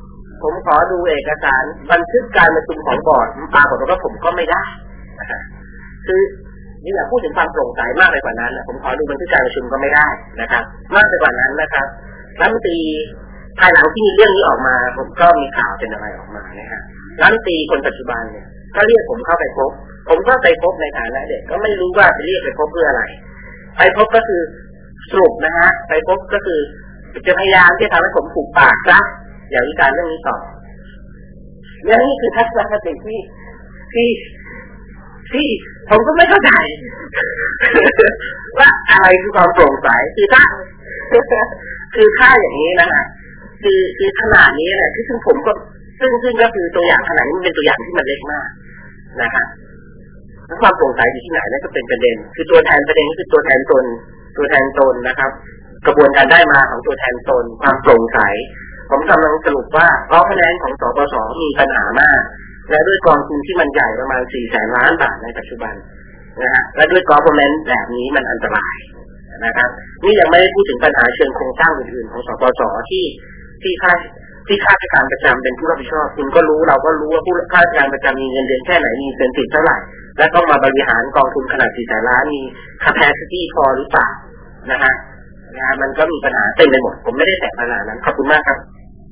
บันทึกการประชุมของบอร์ดปรากฏว่าผมก็ไม่ได้คือนี่แหละพูดถึงความโปร่งใสมากไปกว่านั้นนะผมขอดูบันทึกการประชุมก็ไม่ได้นะครับมากไปกว่านั้นนะครับรัฐมนตรีภายหลังที่มีเรื่องนี้ออกมาผมก็มีข่าวเป็นอะไรออกมานะฮะรัฐมนตรีคนปัจจุบันเนี่ยก็เรียกผมเข้าไปพบผมก็ไปพบในฐานะเด็กก็ไม่รู้ว่าจะเรียกไปพบเพื่ออะไรไปพบก็คือสรุปนะฮะไปพบก็คือจะพยายามที่จะทำให้ผมถูกปากซะอย่าวิจารณ์เรื่องนี้ต่อและนี่คือทัศนคติที่ผมก็ไม่เข้าใจว่าอะไรคือความโปร่งใสคือถ้าอย่างนี้นะฮะคือขนาดนี้เนี่ยซึ่งผมก็ซึ่งก็คือตัวอย่างขนาดนี้มันเป็นตัวอย่างที่มันเล็กมากนะฮะความโปร่งใสอยู่ที่ไหนนั่นก็เป็นประเด็นคือตัวแทนประเด็นคือตัวแทนตนนะครับกระบวนการได้มาของตัวแทนตนความโปร่งใสผมกำลังสรุปว่าคะแนนของสปสมีปัญหามากและด้วยกองทุนที่มันใหญ่ประมาณ 400,000 ล้านบาทในปัจจุบันนะฮะและด้วยgovernanceแบบนี้มันอันตรายนะครับนี่ยังไม่ได้พูดถึงปัญหาเชิงโครงสร้างอื่นๆของสปสที่ข้าราชการประจำเป็นผู้รับผิดชอบคุณก็รู้เราก็รู้ว่าผู้ข้าราชการประจำมีเงินเดือนแค่ไหนมีincentiveเท่าไหร่และต้องมาบริหารกองทุนขนาด 400,000 ล้านมี capacity พอหรือเปล่านะฮะมันก็มีปัญหาเต็มไปหมดผมไม่ได้แตะปัญหานั้นขอบคุณมากครับ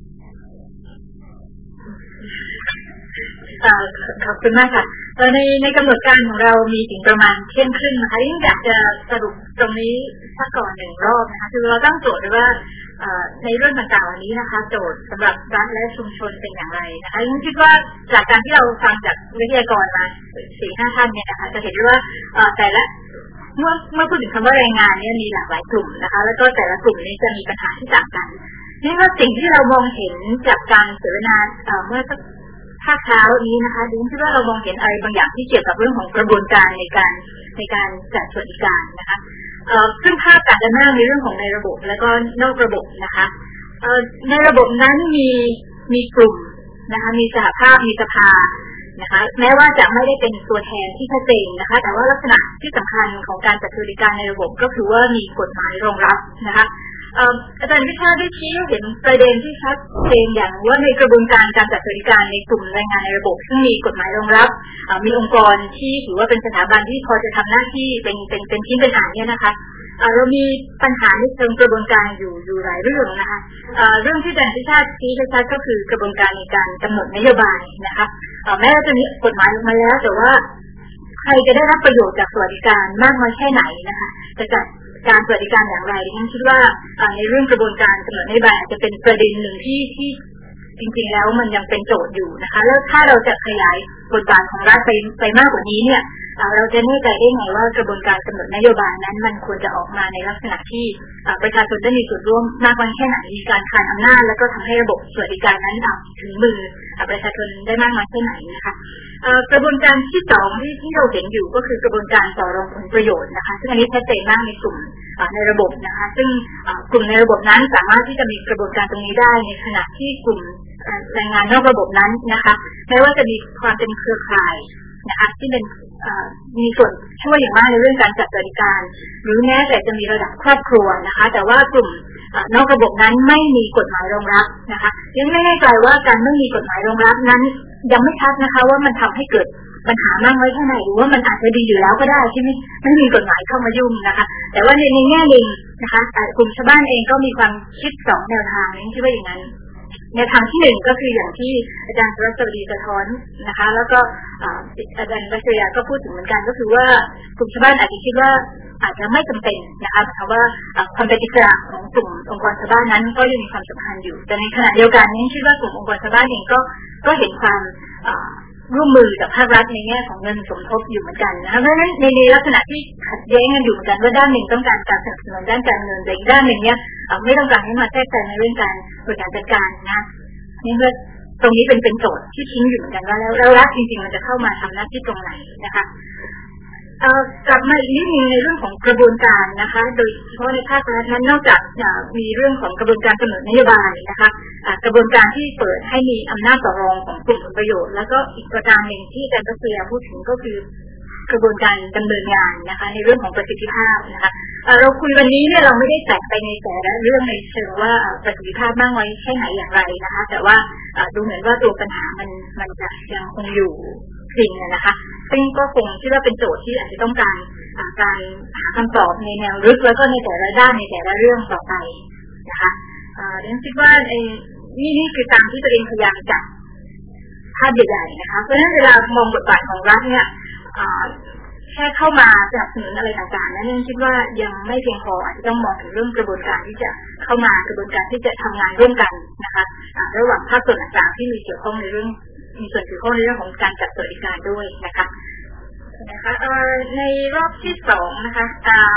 ขอบคุณมากค่ะในกำหนดการของเรามีถึงประมาณเที่ยงครึ่งนะคะยิ่งอยากจะสรุปตรงนี้สักก่อนหนึ่งรอบนะคะคือเราตั้งโจทย์ไว้ว่าในเรื่องต่างๆเหล่านี้นะคะโจทย์สำหรับรัฐและชุมชนเป็นอย่างไรนะคะยิ่งคิดว่าจากการที่เราฟังจากวิทยากรมา 4-5 ท่านเนี่ยนะคะจะเห็นได้ว่าแต่ละเมื่อพูดถึงคำว่าแรงงานเนี่ยมีหลากหลายกลุ่มนะคะแล้วก็แต่ละกลุ่มนี้จะมีปัญหาที่ต่างกันนี่ว่าสิ่งที่เรามองเห็นจากการเสวนาเมื่อภาคเช้านี้นะคะดิฉันคิดว่าเรามองเห็นอะไรบางอย่างที่เกี่ยวกับเรื่องของกระบวนการในการจัดสวัสดิการนะคะซึ่งภาพต่างกันมากในเรื่องของในระบบแล้วก็นอกระบบนะคะในระบบนั้นมีกลุ่มนะคะมีสหภาพมีสภานะคะแม้ว่าจะไม่ได้เป็นตัวแทนที่ชัดเจนนะคะแต่ว่าลักษณะที่สำคัญของการจัดสวัสดิการในระบบก็คือว่ามีกฎหมายรองรับนะคะอาจารย์วิชาได้ชี้เห็นประเด็นที่ชัดเจนอย่างว่าในกระบวนการการจัดสวัสดิการในกลุ่มแรงงานในระบบซึ่งมีกฎหมายรองรับมีองค์กรที่ถือว่าเป็นสถาบันที่พอจะทำหน้าที่เป็นชิ้นเป็นอันเนี่ยนะคะเรามีปัญหาในเชิงกระบวนการอยู่หลายเรื่องนะคะเรื่องที่อาจารย์วิชาชี้ชัดก็คือกระบวนการในการกำหนดนโยบายนะคะแม้จะมีกฎหมายออกมาแล้วแต่ว่าใครจะได้รับประโยชน์จากสวัสดิการมากน้อยแค่ไหนนะคะจะจัดการสวัสดิการอย่างไรดิฉันคิดว่าในเรื่องกระบวนการกำหนดนโยบายอาจจะเป็นประเด็นหนึ่งที่จริงๆแล้วมันยังเป็นโจทย์อยู่นะคะแล้วถ้าเราจะขยายบทบาทของรัฐไปมากกว่านี้เนี่ยเราจะแน่ใจได้ไงว่ากระบวนการกำหนดนโยบายนั้นมันควรจะออกมาในลักษณะที่ประชาชนได้มีส่วนร่วมมากน้อยแค่ไหนมีการคานอำนาจแล้วก็ทำให้ระบบสวัสดิการนั้นถึงมือประชาชนได้มากน้อยแค่ไหนนะคะกระบวนการที่2ที่เราเห็นอยู่ก็คือกระบวนการต่อรองผลประโยชน์นะคะซึ่งอันนี้ชัดเจนมากในกลุ่มในระบบนะคะซึ่งกลุ่มในระบบนั้นสามารถที่จะมีกระบวนการตรงนี้ได้ในขณะที่กลุ่มแรงงานนอกระบบนั้นนะคะแม้ว่าจะมีความเป็นเครือข่ายนะคะที่เป็นมีส่วนช่วยอย่างมากในเรื่องการจัดสวัสดิการหรือแม้แต่จะมีระดับครอบครัวนะคะแต่ว่ากลุ่มนอกระบบนั้นไม่มีกฎหมายรองรับนะคะยังไม่แน่ใจว่าการไม่มีกฎหมายรองรับนั้นยังไม่ชัดนะคะว่ามันทำให้เกิดปัญหามากน้อยแค่ไหนหรือว่ามันอาจจะดีอยู่แล้วก็ได้ที่ไม่มีกฎหมายเข้ามายุ่งนะคะแต่ว่าในแง่หนึ่งนะคะกลุ่มชาวบ้านเองก็มีความคิด2แนวทางนี้คิดว่าอย่างนั้นแนวทางที่1ก็คืออย่างที่อาจารย์สุรศรีสะท้อนนะคะแล้วก็อาจารย์รัชยาก็พูดถึงเหมือนกันก็คือว่ากลุ่มชาวบ้านอาจจะคิดว่าอาจจะไม่จำเป็นนะคะเพราะว่าความเป็นอิสระของกลุ่มองค์กรชาวบ้านนั้นก็ยังมีความสำคัญอยู่แต่ในขณะเดียวกันนี้คิดว่ากลุ่มองค์กรชาวบ้านเองก็เห็นความร่วมมือกับภาครัฐในแง่ของเงินสมทบอยู่เหมือนกันนะคะเพราะฉะนั้นในลักษณะที่ขัดแย้งกันอยู่เหมือนกันว่าด้านหนึ่งต้องการการสนับสนุนด้านการเงินแต่อีกด้านหนึ่งเนี่ยไม่ต้องการให้มาแทรกแซงในเรื่องการบริหารจัดการนะนี่ก็ตรงนี้เป็นโจทย์ที่ทิ้งอยู่เหมือนกันว่าแล้วรัฐจริงๆมันจะเข้ามาทำหน้าที่ตรงไหนนะคะกลับมาอีกนิดนึงในเรื่องของกระบวนการนะคะโดยเฉพาะในภาครัฐนั้นนอกจากมีเรื่องของกระบวนการกำหนดนโยบายนะคะกระบวนการที่เปิดให้มีอำนาจต่อรองของกลุ่มผลประโยชน์แล้วก็อีกประการหนึ่งที่อาจารย์รัชยาพูดถึงก็คือกระบวนการดำเนินงานนะคะในเรื่องของประสิทธิภาพนะคะเราคุยวันนี้เนี่ยเราไม่ได้แตะไปในแต่ละเรื่องในเชิงว่าประสิทธิภาพมากน้อยแค่ไหนอย่างไรนะคะแต่ว่าดูเหมือนว่าตัวปัญหามันจะยังคงอยู่จริงนะคะซึ่งก็คงคิดว่าเป็นโจทย์ที่อาจจะต้องการหาคำตอบในแนวลึกแล้วก็ในแต่ละด้านในแต่ละเรื่องต่อไปนะคะดิฉันคิดว่านี่คือตามที่ตัวเองพยายามจัดภาพใหญ่ๆนะคะเพราะฉะนั้นเวลามองบทบาทของรัฐเนี่ยแค่เข้ามาสนับสนุนอะไรต่างๆนั้นคิดว่ายังไม่เพียงพออาจจะต้องมองถึงเรื่องกระบวนการที่จะเข้ามากระบวนการที่จะทำงานร่วมกันนะคะระหว่างภาคส่วนต่างๆที่มีเกี่ยวข้องในเรื่องมีส่วนเกี่ยวข้องในเรื่องของการจัดสวัสดิการด้วยนะคะในรอบที่2นะคะ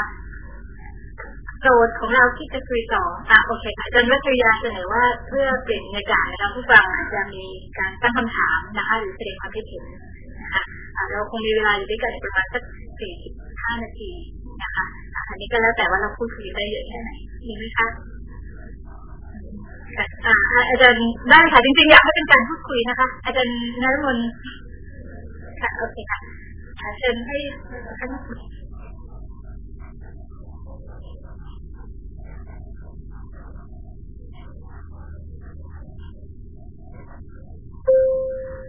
โจทย์ของเราที่จะคุยต่อโอเคค่ะอาจารย์รัชยาเสนอว่าเพื่อเปลี่ยนบรรยากาศนะคะผู้ฟังอาจจะมีการตั้งคำถามนะคะหรือแสดงความคิดเห็นนะคะเราคงมีเวลาอยู่ด้วยกันประมาณสัก45 นาทีนะคะอันนี้ก็แล้วแต่ว่าเราพูดคุยได้เยอะแค่ไหนมีไหมคะอาจารย์ได้ค่ะจริงๆอยากให้เป็นการพูดคุยนะคะอาจารย์นฤมลค่ะโอเคค่ะเชิญให้ท่านคุย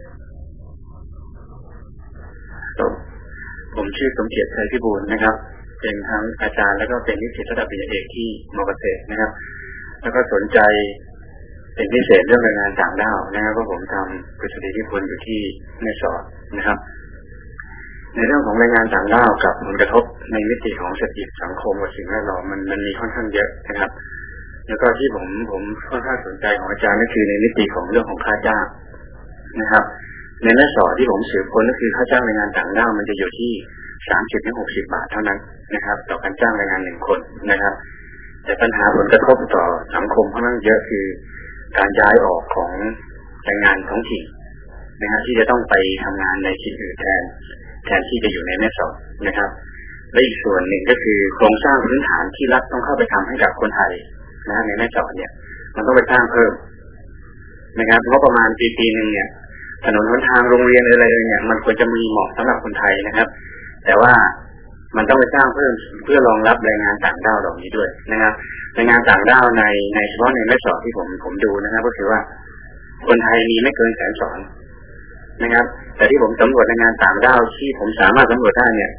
ผมชื่อสมเกียรติชัยพิบูลนะครับเป็นทั้งอาจารย์แล้วก็เป็นนิสิตระดับปริญญาเอกที่มอเกษตรนะครับแล้วก็สนใจเป็นพิเศษเรื่องแรงงานต่างด้าวนะครับเพราะผมทำกฤษฎีนิพนธ์อยู่ที่แม่สอดนะครับในเรื่องของแรงงานต่างด้าวกับผลกระทบในมิติของเศรษฐกิจสังคมกับสิ่งแวดล้อมมันมีค่อนข้างเยอะนะครับแล้วก็ที่ผมค่อนข้างสนใจของอาจารย์ก็คือในมิติของเรื่องของค่าจ้างนะครับในแม่สอดที่ผมสืบค้นก็คือค่าจ้างแรงงานต่างด้าวมันจะอยู่ที่30-60 บาทเท่านั้นนะครับต่อการจ้างแรงงาน1 คนนะครับแต่ปัญหาผลกระทบต่อสังคมค่อนข้างเยอะคือการย้ายออกของแรงงานท้องถิ่นนะครับที่จะต้องไปทำงานในที่อื่นแทนที่จะอยู่ในแม่สอดนะครับและอีกส่วนหนึ่งก็คือโครงสร้างพื้นฐานที่รัฐต้องเข้าไปทำให้กับคนไทยนะในแม่สอดเนี่ยมันต้องไปสร้างเพิ่มนะครับเพราะประมาณปีนึงเนี่ยถนนหนทางโรงเรียนอะไรเนี่ยมันควรจะมีเหมาะสำหรับคนไทยนะครับแต่ว่ามันต้องไปสร้างเพิ่มเพื่อรองรับแรงงานต่างด้าวเหล่านี้ด้วยนะครับแรงงานต่างด้าวในเฉพาะในแม่สอดที่ผมดูนะครับก็คือว่าคนไทยมีไม่เกิน120,000นะครับแต่ที่ผมสำรวจแรงงานต่างด้าวที่ผมสามารถสำรวจได้เนี่ย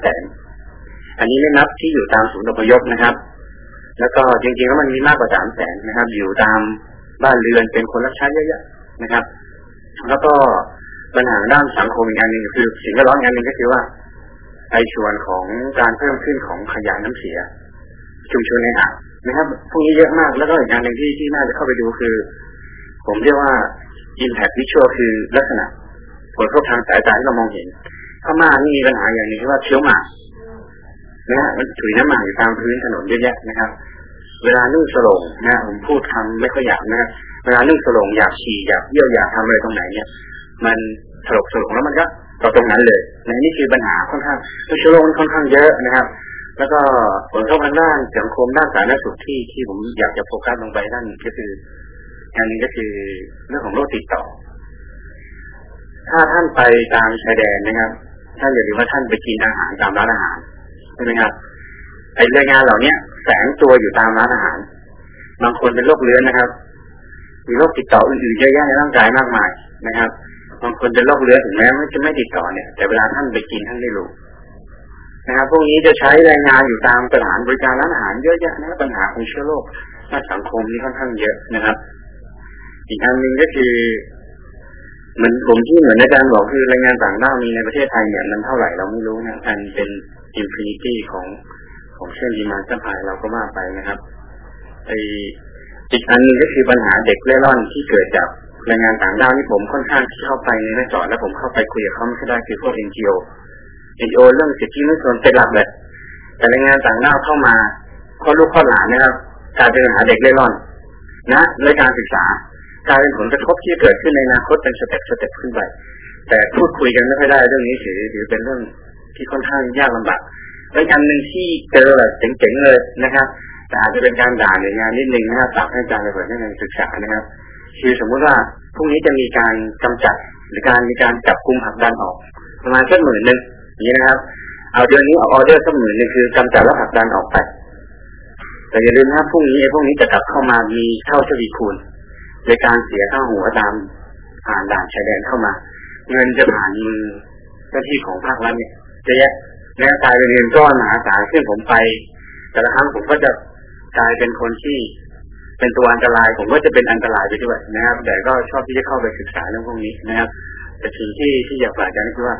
300,000อันนี้ไม่นับที่อยู่ตามศูนย์อพยพนะครับแล้วก็จริงๆแล้วมันมีมากกว่า300,000นะครับอยู่ตามบ้านเรือนเป็นคนรับใช้เยอะๆนะครับแล้วก็ปัญหาด้านสังคมอีกอันหนึ่งคือสิ่งแวดล้อมอีกอันหนึ่งก็คือว่าในส่วนของการเพิ่มขึ้นของขยะน้ำเสียชุมชนในอ่างนะครับพวกนี้เยอะมากแล้วก็อีกอันหนึ่งที่น่าจะเข้าไปดูคือผมเรียกว่า impact visual คือลักษณะผลกระทบทางสายตาที่เรามองเห็นพม่านี่มีปัญหาอย่างนี้ที่ว่าเชื้อหมากนะฮะมันถุยน้ำหมากอยู่ตามพื้นถนนเยอะแยะนะครับเวลานุ่งสโลงนะผมพูดคำไม่ค่อยหยาบนะเวลานุ่งสโลงอยากฉี่อยากเยี่ยวอยากทำอะไรตรงไหนเนี่ยมันถลกสโลงแล้วมันก็ต่อตรงนั้นเลยนะนี่คือปัญหาค่อนข้างเชื้อโรคค่อนข้างเยอะนะครับแล้วก็ผลกระทบทางด้านสังคมด้านสาธารณสุขที่ผมอยากจะโฟกัสลงไปด้านก็คืออันนี้ก็คือเรื่องของโรคติดต่อถ้าท่านไปตามชายแดนนะครับท่านอย่าลืมว่าท่านไปกินอาหารตามร้านอาหารใช่ไหมครับไอ้แรงงานเหล่านี้แฝงตัวอยู่ตามร้านอาหารบางคนเป็นโรคเรื้อนนะครับมีโรคติดต่ออื่นๆเยอะแยะในร่างกายมากมายนะครับบางคนเป็นโรคเรื้อนถึงแม้จะไม่ติดต่อเนี่ยแต่เวลาท่านไปกินท่านไม่รู้นะครับพวกนี้จะใช้แรงงานอยู่ตามสถานบริการร้านอาหารเยอะแยะนะปัญหาของเชื้อโรคในสังคมนี่ค่อนข้างเยอะนะครับอีกอันหนึ่งก็คือเหมือนผมที่เหมือนอาจารย์บอกคือแรงงานต่างด้าวมีในประเทศไทยเนี่ยมันเท่าไหร่เราไม่รู้นะอันเป็นอินฟินิตี้ของเช่นดีมานด์ซัพพลายเราก็ว่าไปนะครับอีกอันนึงก็คือปัญหาเด็กเร่ร่อนที่เกิดจากแรงงานต่างด้าวนี่ผมค่อนข้างที่เข้าไปในแม่สอดแล้วผมเข้าไปคุยกับเขาไม่ได้คือพวก NGO เรื่องสิทธิมนุษยชนเป็นหลักเลยแต่แรงงานต่างด้าวเข้ามาข้อลูกข้อหลานนะครับกลายเป็นปัญหาเด็กเร่ร่อนนะในการศึกษากลายเป็นผลกระทบที่เกิดขึ้นในอนาคตเป็นสเต็ปขึ้นไปแต่พูดคุยกันไม่ค่อยได้เรื่องนี้ถือเป็นเรื่องที่ค่อนข้างยากลำบากเป็นอันหนึ่งที่เจอแบบเจ๋งๆเลยนะครับแต่อาจจะเป็นการด่าหน่วยงานนิดนึงนะครับฝากให้อาจารย์ไปเปิดให้การศึกษานะครับคือสมมุติว่าพรุ่งนี้จะมีการกำจัดหรือมีการจับกุมผลักดันออกประมาณสัก10,000อย่างนี้นะครับเอาเดือนนี้ออเดอร์สัก10,000คือกำจัดและผลักดันออกไปแต่อย่าลืมนะพรุ่งนี้พวกนี้จะกลับเข้ามามีเท่าทวีคูณในการเสียค่าหัวตามผ่านด่านชายแดนเข้ามาเงินจะผ่านมือเจ้าที่ของภาครัฐเนี่ยจะแยกแล้วกลายเป็นเงินก้อนมหาศาลซึ่งผมไปแต่ละครั้งผมก็จะกลายเป็นคนที่เป็นตัวอันตรายผมก็จะเป็นอันตรายไปด้วยนะครับแต่ก็ชอบที่จะเข้าไปศึกษาเรื่องพวกนี้นะครับแต่สิ่งที่อยากฝากอาจารย์คือว่า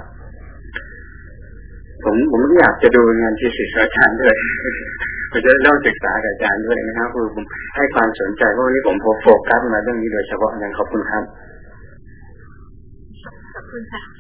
ผมไม่อยากจะดูงานที่ศึกษาอาจารย์ด้วยผมจะเล่าศึกษากับอาจารย์ด้วยนะครับคือผมให้ความสนใจเพราะวันนี้ผมโฟกัสมาเรื่องนี้โดยเฉพาะงั้นขอบคุณครับขอบคุณค่ะ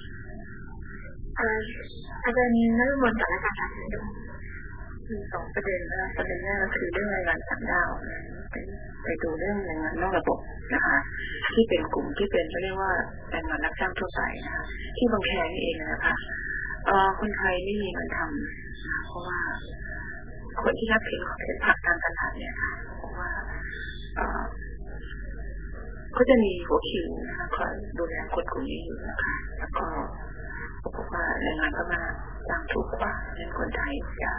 อาจารย์นฤมลกับอาจารย์มี2ประเด็นประเด็นแรกก็คือเรื่องแรงงานต่างด้าวไปดูเรื่องแรงงานนอกระบบนะคะที่เป็นกลุ่มที่เป็นเรียกว่าแรงงานรับจ้างทั่วไปนะคะที่บางแคนี่เองนะคะคนไทยไม่มีเงินทำเพราะว่าคนที่รับเห็นผักตามตลาดเนี่ยค่ะเพราะว่าก็จะมีหัวคิวนะคะคอยดูแลคนกลุ่มนี้อยู่นะคะแล้วก็บอกว่าแรงงานก็มาจ้างถูกกว่าเงินคนไทยจะ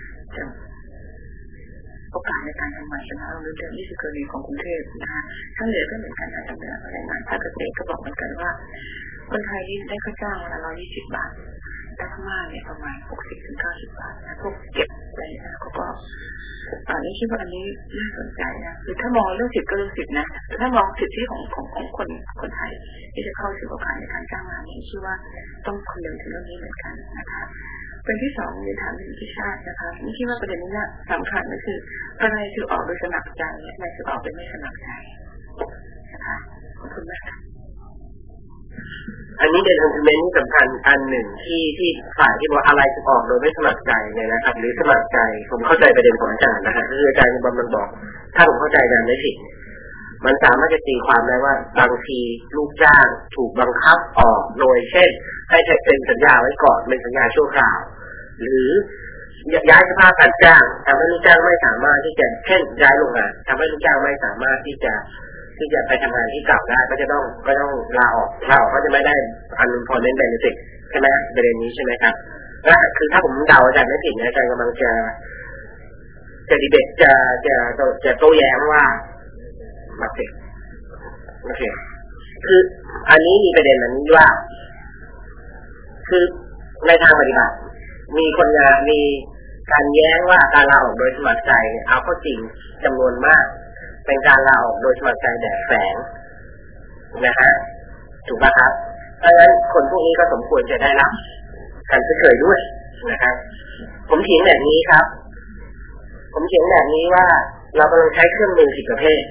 โอกาสในการทำงานนะคะเราเรื่องนี้คือกรณีของกรุงเทพนะคะทั้งเหนือก็เหมือนกันทั้งเหนือแรงงานภาคเกษตรก็บอกเหมือนกันว่าคนไทยนี่ได้ค่าจ้างวันละ120 บาทแต่พม่าเนี่ยประมาณ60-90 บาทนะพวกเก็บอะไรนะเขาก็นี่คิดว่าอันนี้น่าสนใจนะคือถ้ามองเรื่องสิทธิ์ก็เรื่องสิทธิ์นะแต่ถ้ามองสิทธิของคนไทยที่จะเข้าสู่โอกาสในการจ้างงานนี่คิดว่าต้องคำนึงถึงเรื่องนี้เหมือนกันนะคะเป็นที่สองเรียนถามถึงพิชาตินะคะนี่คิดว่าประเด็นนี้น่ะสำคัญก็คืออะไรคือออกโดยสมัครใจอะไรคือออกโดยไม่สมัครใจนะคะขอบคุณมากค่ะอันนี้เป็น argument ที่สำคัญอันหนึ่งที่ฝ่ายที่บอกอะไรจะออกโดยไม่สมัครใจเนี่ยนะครับหรือสมัครใจผมเข้าใจประเด็นของอาจารย์นะฮะคืออาจารย์มันบอกถ้าผมเข้าใจอาจารย์ไม่ผิดมันสามารถจะตีความได้ว่าบางทีลูกจ้างถูกบังคับออกโดยเช่นให้เซ็นสัญญาไว้ก่อนเป็นสัญญาชั่วคราวหรือย้ายสภาพการจ้างทำให้ลูกจ้างไม่สามารถที่จะเช่นย้ายโรงงานทำให้ลูกจ้างไม่สามารถที่จะไปทำงานที่เก่าได้ก็ต้องลาออกก็จะไม่ได้unemployment benefit ใช่ไหมประเด็นนี้ใช่ไหมครับก็คือถ้าผมเดาอาจารย์ไม่ผิดนะอาจารย์กำลังจะดีเบตจะโต้แย้งว่าโอเคคืออันนี้มีประเด็นอันนี้ว่าคือในทางปฏิบัติมีคนงานมีการแย้งว่าการลาออกโดยสมัครใจเนี่ยเอาเข้าจริงจำนวนมากเป็นการลาออกโดยสมัครใจแบบแฝงนะฮะถูกป่ะครับเพราะฉะนั้นคนพวกนี้ก็สมควรจะได้รับการชดเชยด้วยนะครับผมเถียงแบบนี้ครับผมเถียงแบบนี้ว่าเรากำลังใช้เครื่องมือผิดประเภท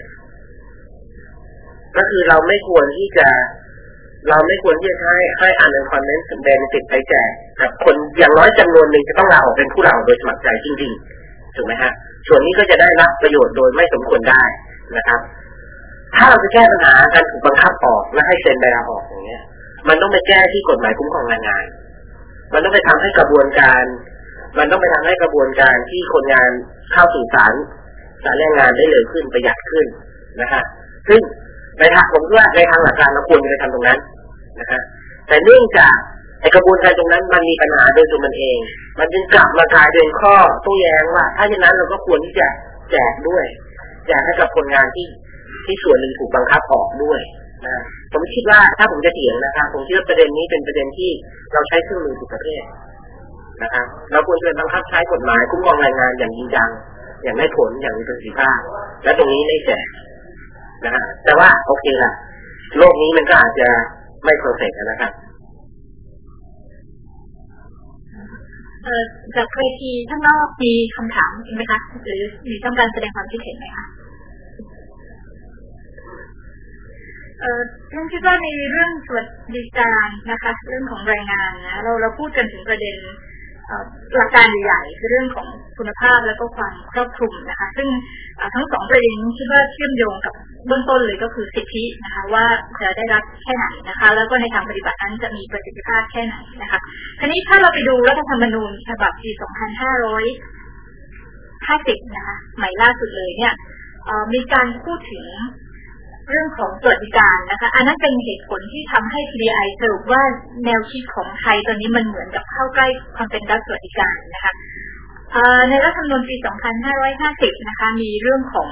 ก็คือเราไม่ควรที่จะใช้unemployment benefit ไปแจกกับคนอย่างน้อยจำนวนหนึ่งจะต้องลาออกเป็นผู้ลาออกโดยสมัครใจจริงๆถูกไหมฮะส่วนนี้ก็จะได้รับประโยชน์โดยไม่สมควรได้นะครับถ้าเราจะแก้ปัญหาการถูกบังคับออกและให้เซ็นใบลาออกอย่างเงี้ยมันต้องไปแก้ที่กฎหมายคุ้มครองแรงงานมันต้องไปทำให้กระบวนการที่คนงานเข้าสู่ศาลแรงงานได้เร็วขึ้นประหยัดขึ้นนะฮะซึ่งในทางผมว่าในทางหลักการเราควรจะไปทำตรงนั้นนะฮะแต่เนื่องจากกระบวนการตรงนั้นมันมีปัญหาโดยตัวมันเองมันจึงกลับมากลายเป็นข้อโต้แย้งว่าถ้าอย่างนั้นเราก็ควรที่จะแจกให้กับคนงานที่ส่วนหนึ่งถูกบังคับออกด้วยนะผมคิดว่าถ้าผมจะเถียงนะครับผมคิดว่าประเด็นนี้เป็นประเด็นที่เราใช้เครื่องมือผิดประเภทนะครับเราควรจะบังคับใช้กฎหมายคุ้มครองแรงงานอย่างจริงจังอย่างได้ผลอย่างมีประสิทธิภาพและตรงนี้ไม่แจกนะฮะแต่ว่าโอเคละโลกนี้มันก็อาจจะไม่เพอร์เฟกต์นะครับจากเวทีข้างนอกมีคำถามไหมคะหรือมีต้องการแสดงความคิดเห็นไหมคะฉันคิดว่าในเรื่องสวัสดิการนะคะเรื่องของแรงงานนะเราพูดกันถึงประเด็นหลักการใหญ่ๆคือเรื่องของคุณภาพแล้วก็ความครอบคลุมนะคะซึ่งทั้งสองประเด็นคิดว่าเชื่อมโยงกับเบื้องต้นเลยก็คือสิทธินะคะว่าจะได้รับแค่ไหนนะคะแล้วก็ในทางปฏิบัตินั้นจะมีประสิทธิภาพแค่ไหนนะคะทีนี้ถ้าเราไปดูรัฐธรรมนูญฉบับปี 2550 นะคะใหม่ล่าสุดเลยเนี่ยมีการพูดถึงเรื่องของสวัสดิการนะคะอันนั้นเป็นเหตุผลที่ทำให้ TDI สรุปว่าแนวคิดของไทยตอนนี้มันเหมือนกับเข้าใกล้ความเป็นรัฐสวัสดิการนะคะในรัฐธรรมนูญปี 2550 นะคะมีเรื่องของ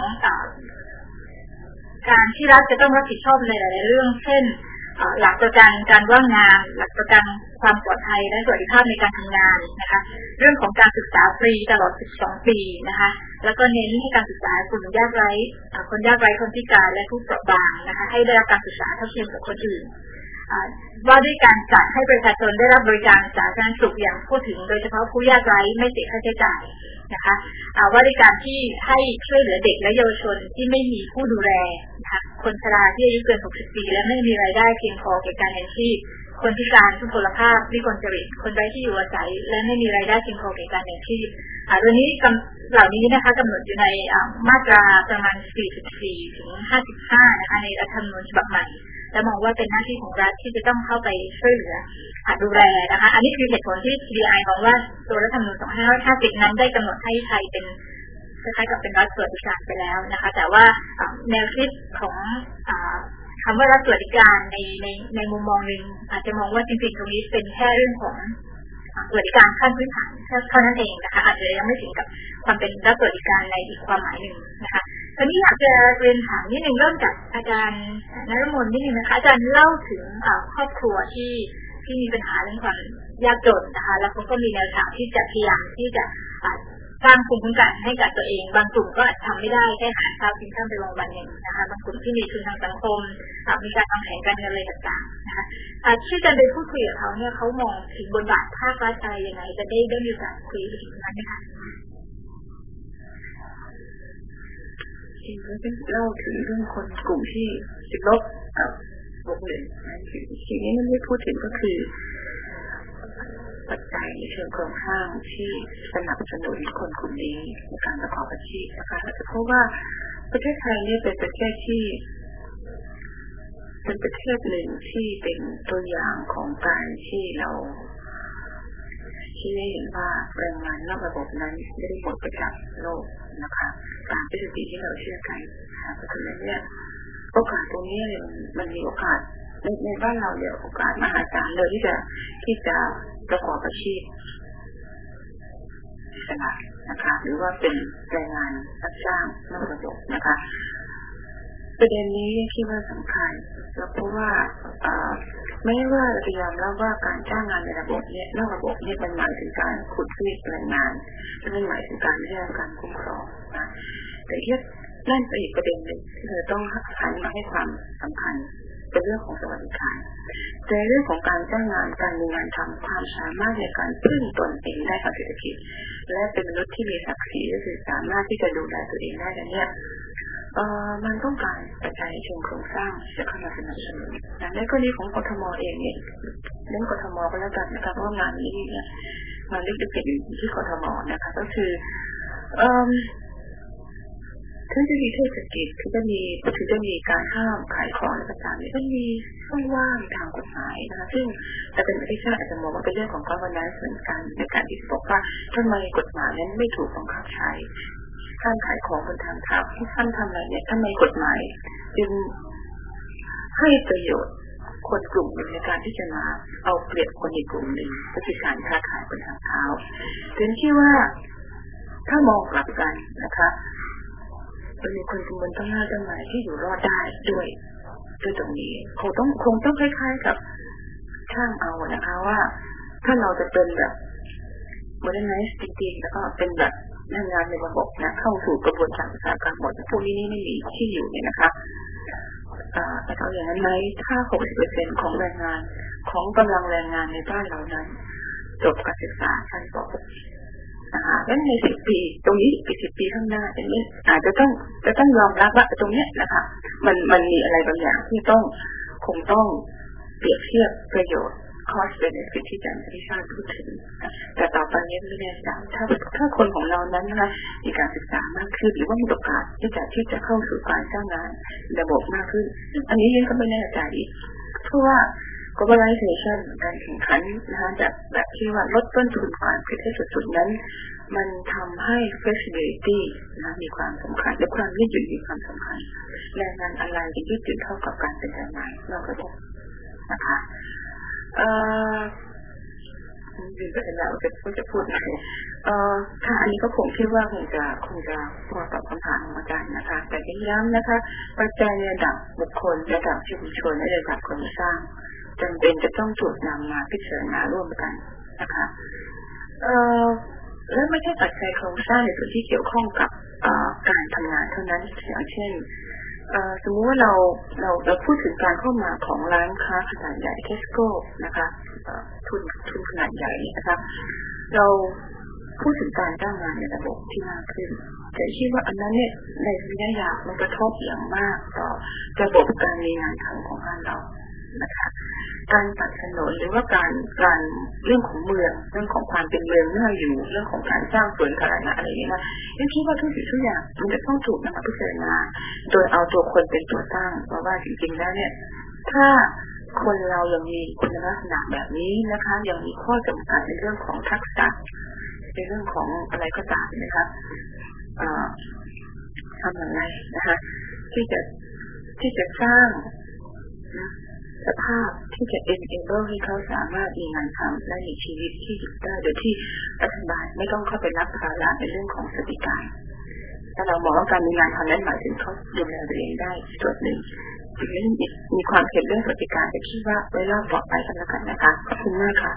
การที่รัฐจะต้องรับผิดชอบในหลายๆเรื่องเช่นหลักประกันการว่างงานหลักประกันความปลอดภัยและสวัสดิภาพในการทำงานนะคะเรื่องของการศึกษาฟรีตลอด 12 ปีนะคะแล้วก็เน้นให้การศึกษากลุ่มยากไร้คนยากไร้คนพิการและผู้เปราะบางนะคะให้ได้รับการศึกษาเท่าเทียมกับคนอื่นว่าด้วยการจัดให้ประชาชนได้รับบริการสาธารณสุขอย่างทั่วถึงโดยเฉพาะผู้ยากไร้ไม่เสียค่าใช้จ่ายนะคะว่าด้วยการที่ให้ช่วยเหลือเด็กและเยาวชนที่ไม่มีผู้ดูแลนะคะคนชราที่อายุเกิน 60 ปีและไม่มีรายได้เพียงพอแก่การเลี้ยงชีพคนพิการทุพพลภาพวิกลจริตคนไร้ที่อยู่อาศัยและไม่มีรายได้เพียงพอแก่การเลี้ยงชีพเรื่องนี้เหล่านี้นะคะกำหนดอยู่ในมาตราประมาณ 44 ถึง 55 นะคะในรัฐธรรมนูญฉบับใหม่และมองว่าเป็นหน้าที่ของรัฐที่จะต้องเข้าไปช่วยเหลือดูแลนะคะอันนี้คือเหตุผลที่ TDI มองว่าตัวรัฐธรรมนูญ 2550 นั้นได้กำหนดให้ไทยเป็นคล้ายๆกับเป็นรัฐสวัสดิการไปแล้วนะคะแต่ว่าแนวคิดของคำว่ารัฐสวัสดิการในมุมมองหนึ่งอาจจะมองว่าจริงๆตรงนี้เป็นแค่เรื่องของสวัสดิการขั้นพื้นฐานเท่านั้นเองนะคะอาจจะยังไม่ถึงกับความเป็นรัฐสวัสดิการในอีกความหมายหนึ่งนะคะตอนนี้อยากจะเรียนถามนิดนึงเริ่มจากอาจารย์นฤมลนิดนึงนะคะอาจารย์เล่าถึงครอบครัวที่ที่มีปัญหาเรื่องความยากจนนะคะแล้วเขาก็มีแนวทางที่จะพยายามที่จะสร้างภูมิคุ้มกันให้กับตัวเองบางกลุ่มก็ทำไม่ได้แค่หาข้าวกินข้าวไปวันหนึ่งนะคะบางกลุ่มที่มีทุนทางสังคมมีการวางแผนการเงินอะไรต่างๆนะคะที่จะไปพูดคุยกับเขาเนี่ยเขามองถึงบทบาทภาครัฐอะไรยังไงจะได้มีโอกาสคุยถึงนั้นไหมคะจริงๆเล่าถึงเรื่องคนกลุ่มที่ติดลบวงเล็บทีนี้มันไม่พูดถึงก็คือปัจจัยในเชิงโครงสร้างที่สนับสนุนคนกลุ่มนี้ในการประกอบอาชีพนะคะเราจะพบว่าประเทศไทยนี่เป็นประเทศที่เป็นประเทศหนึ่งที่เป็นตัวอย่างของการที่เราที่ได้เห็นว่าแรงงานนอกระบบนั้นไม่ได้หมดไปจากโลกนะคะตามทฤษฎีที่เราเชื่อกันเพราะฉะนั้นเนี่ยโอกาสตรงนี้เนี่ยมันมีโอกาสในบ้านเราเนี่ยโอกาสมหาศาลเลยที่จะประกอบอาชีพอิสระนะคะหรือว่าเป็นแรงงานรับจ้างนอกระบบนะคะประเด็นนี้คิดว่าสำคัญแล้วเพราะว่าไม่ว่าจะยอมรับว่าการจ้างงานในระบบเนี่ยนอกระบบเนี่ยมันหมายถึงการขุดรีดแรงงานและมันหมายถึงการไม่ได้รับการคุ้มครองนะแต่ที่นั่นเป็นอีกประเด็นหนึ่งที่เราต้องหันมาให้ความสำคัญเป็นเรื่องของสวัสดิการแต่เรื่องของการจ้างงานการมีงานทำความสามารถในการพึ่งตนเองได้กับเศรษฐกิจและเป็นมนุษย์ที่มีศักดิ์ศรีและสามารถที่จะดูแลตัวเองได้เนี่ยมันต้องการปัจจัยเชิงโครงสร้างจะเข้ามาสนับสนุนในกรณีของกทมเองเนี่ยเรื่องกทมก็แล้วกันนะคะเพราะงานนี้เนี่ยงานเล็กๆอยู่ที่กทมนะคะก็คือถึงจะมีเทศกิจถึงจะมีการห้ามขายของอะไรต่างๆเนี่ยก็มีช่องว่างทางกฎหมายนะคะซึ่งแต่เป็นประเทศชาติอาจจะมองว่าเป็นเรื่องของ governance เหมือนกันในการที่บอกว่าทำไมกฎหมายนั้นไม่ถูกบังคับใช้ห้ามขายของบนทางเท้าห้ามทำอะไรเนี่ยทำไมกฎหมายจึงให้ประโยชน์คนกลุ่มหนึ่งในการที่จะมาเอาเปรียบคนอีกกลุ่มหนึ่งก็คือการค้าขายบนทางเท้าถึงที่ว่าถ้ามองกลับกันนะคะมันมีคนจำนวนตั้งมากตั้งหลายที่อยู่รอดได้ด้วยตรงนี้คงต้องคล้ายๆกับช่างเอานะคะว่าถ้าเราจะเป็นแบบโมเดลไนซ์จริงๆแล้วก็เป็นแบบงานในระบบนะเข้าสู่กระบวนการอุตสาหกรรมหมดพวกนี้ไม่มีที่อยู่เนี่ยนะคะแต่เอาอย่างนั้นไหมถ้า 60% ของแรงงานของกำลังแรงงานในบ้านเรานั้นจบการศึกษาชั้นป .6 แล้วใน10 ปีตรงนี้อีก10 ปีข้างหน้าอย่างนี้อาจจะต้องยอมรับว่าตรงเนี้ยนะคะมันมีอะไรบางอย่างที่คงต้องเปรียบเทียบประโยชน์ cost benefit ที่อาจารย์พิชาติพูดถึงแต่ต่อไปนี้ไม่แน่ใจถ้าคนของเรานั้นนะคะมีการศึกษามากขึ้นหรือว่ามีโอกาสที่จะเข้าสู่การจ้างงานระบบมากขึ้นอันนี้ยังก็ไม่แน่ใจเพราะว่า globalization การแข่งขันนะคะแบบที่ว่าลดต้นทุนการผลิตให้สุดๆนั้นมันทำให้ flexibility นะมีความสำคัญและความยืดหยุ่นมีความสำคัญแรงงานอะไรจะยืดหยุ่นเท่ากับการเป็นแรงงานนอกระบบนะคะยืนไปแล้วจะพูดไหนค่ะอันนี้ก็ผมคิดว่าคงจะพอตอบคำถามของอาจารย์นะคะแต่ย้ำนะคะปัจจัยระดับบุคคลระดับชุมชนและระดับโครงสร้างจำเป็นจะต้องถูกนำมาพิจารณาร่วมกันนะคะและไม่ใช่ปัจจัยโครงสร้างในส่วนที่เกี่ยวข้องกับการทำงานเท่านั้นอย่างเช่นสมมุติว่าเราพูดถึงการเข้ามาของร้านค้าขนาดใหญ่ Tesco นะคะทุนขนาดใหญ่นะคะเราพูดถึงการจ้างงานในระบบที่มากขึ้นแต่คิดว่าอันนั้นเนี่ยในระยะยาวมันกระทบอย่างมากต่อระบบการมีงานทำของบ้านเรานะคะการตัดถนนหรือว่าการเรื่องของเมืองเรื่องของความเป็นเมืองน่าอยู่เรื่องของการสร้างสวนสาธารณะอะไรอย่างเงี้ยนะยังคิดว่าทุกสิ่งทุกอย่างมันจะต้องถูกนำมาพิจารณาโดยเอาตัวคนเป็นตัวตั้งเพราะว่าจริงๆแล้วเนี่ยถ้าคนเรายังมีคุณลักษณะแบบนี้นะคะยังมีข้อจำกัดในเรื่องของทักษะในเรื่องของอะไรก็ตามนะคะทำอย่างไรนะคะที่จะสร้างสภาพที่จะ enable ให้เขาสามารถมีงานทำและมีชีวิตที่อยู่ได้โดยที่รัฐบาลไม่ต้องเข้าไปรับภาระในเรื่องของสวัสดิการถ้าเรามองว่าการมีงานทำนั้นหมายถึงเขาดูแลตัวเองได้ส่วนหนึ่งถึงมีความเห็นเรื่องสวัสดิการแต่คิดว่าไว้รอบต่อไปกันแล้วกันนะคะขอบคุณมากค่ะ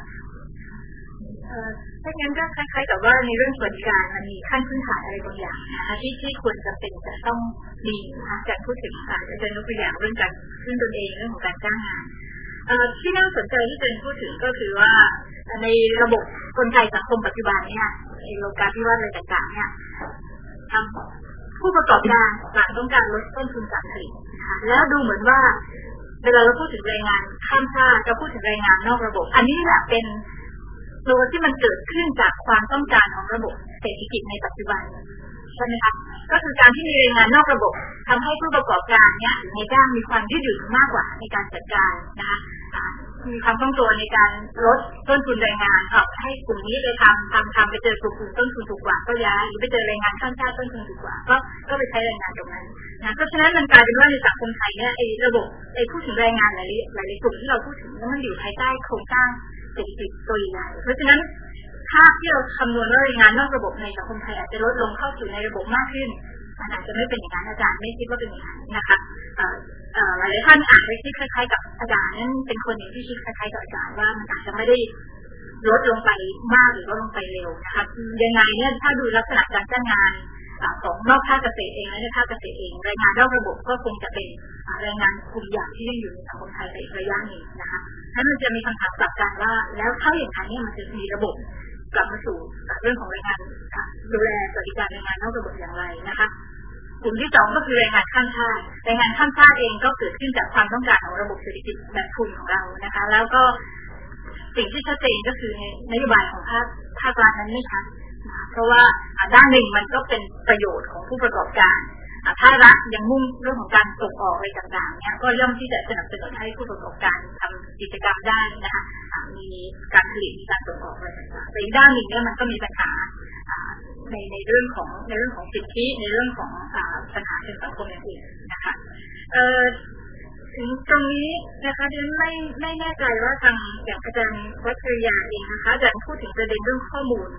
ถ้างั้นก็คล้ายๆกับว่าในเรื่องสวัสดิการมันมีขั้นพื้นฐานอะไรบางอย่างนะคะที่ควรจะเป็นจะต้องมีนะคะการพูดถึงจะยกตัวอย่างเรื่องการพึ่งตนเองเรื่องของการจ้างงานที่น่าสนใจที่จะพูดถึงก็คือว่าในระบบกลไกสังคมปัจจุบันเนี่ยในโลกาภิวัตน์อะไรต่างๆเนี่ยผู้ประกอบการต่างต้องการลดต้นทุนการผลิตนะคะแล้วดูเหมือนว่าเวลาเราพูดถึงแรงงานข้ามชาติเราพูดถึงแรงงานนอกระบบอันนี้แหละเป็นตัวที่มันเกิดขึ้นจากความต้องการของระบบเศรษฐกิจในปัจจุบันใช่ไหมคะก็คือการที่มีแรงงานนอกระบบทำให้ผู้ประกอบการเนี่ยในจ้างมีความยืดหยุ่นมากกว่าในการจัดการนะคะมีความคล่องตัวในการลดต้นทุนแรงงานให้กลุ่มนี้ไปทำไปเจอกลุ่มอื่นต้นทุนถูกกว่าก็ย้ายหรือไปเจอแรงงานข้ามชาติต้นทุนถูกกว่าก็ไปใช้แรงงานตรงนั้นนะเพราะฉะนั้นมันกลายเป็นว่าในสังคมไทยเนี่ยระบบพูดถึงแรงงานหลายกลุ่มที่เราพูดถึงมันอยู่ภายใต้โครงสร้างเศรษฐกิจตัวใหญ่เพราะฉะนั้นค่าที่เราคำนวณว่าแรงงานนอกระบบในสังคมไทยอาจจะลดลงเข้าสู่ในระบบมากขึ้นมันอาจจะไม่เป็นอย่างนั้นอาจารย์ไม่คิดว่าเป็นอย่างนั้นนะคะหลายท่านอาจจะคิดคล้ายๆกับอาจารย์นั้นเป็นคนหนึ่งที่คิดคล้ายๆกับอาจารย์ว่ามันอาจจะไม่ได้ลดลงไปมากหรือลดลงไปเร็วนะคะยังไงเนี่ยถ้าดูลักษณะการจ้างงานของนอกภาคเกษตรเองและในภาคเกษตรเองแรงงานนอกระบบก็คงจะเป็นแรงงานกลุ่มใหญ่ที่ยังอยู่ในสังคมไทยในระยะนี้นะคะนั้นมันจะมีคำถามกลับกันว่าแล้วถ้าอย่างนั้นเนี่ยมันจะมีระบบกลับมาสู่เรื่องของแรงงานดูแลสวัสดิการแรงงานนอกระบบอย่างไรนะคะกลุ่มที่สองก็คือแรงงานข้ามชาติแรงงานข้ามชาติเองก็เกิดขึ้นจากความต้องการของระบบเศรษฐกิจแบบทุนของเรานะคะแล้วก็สิ่งที่ชัดเจนก็คือนโยบายของภาครัฐนั้นไม่ชัดเพราะว่าด้านหนึ่งมันก็เป็นประโยชน์ของผู้ประกอบการถ้ารัฐยังมุ่งเรื่องของการส่งออกอะไรต่างๆเนี่ยก็ย่อมที่จะสนับสนุนให้ผู้ประกอบการทำกิจกรรมได้นะคะมีการผลิตมีการส่งออกอะไรต่างๆแต่อีกด้านหนึ่งเนี่ยมันก็มีปัญหาในเรื่องของสิทธิในเรื่องของปัญหาทางสังคมอย่างอื่นนะคะถึงตรงนี้นะคะดิฉันไม่แน่ใจว่าทางอย่างอาจารย์วัชรยาเองนะคะอาจารย์พูดถึงประเด็นเรื่องข้อมูล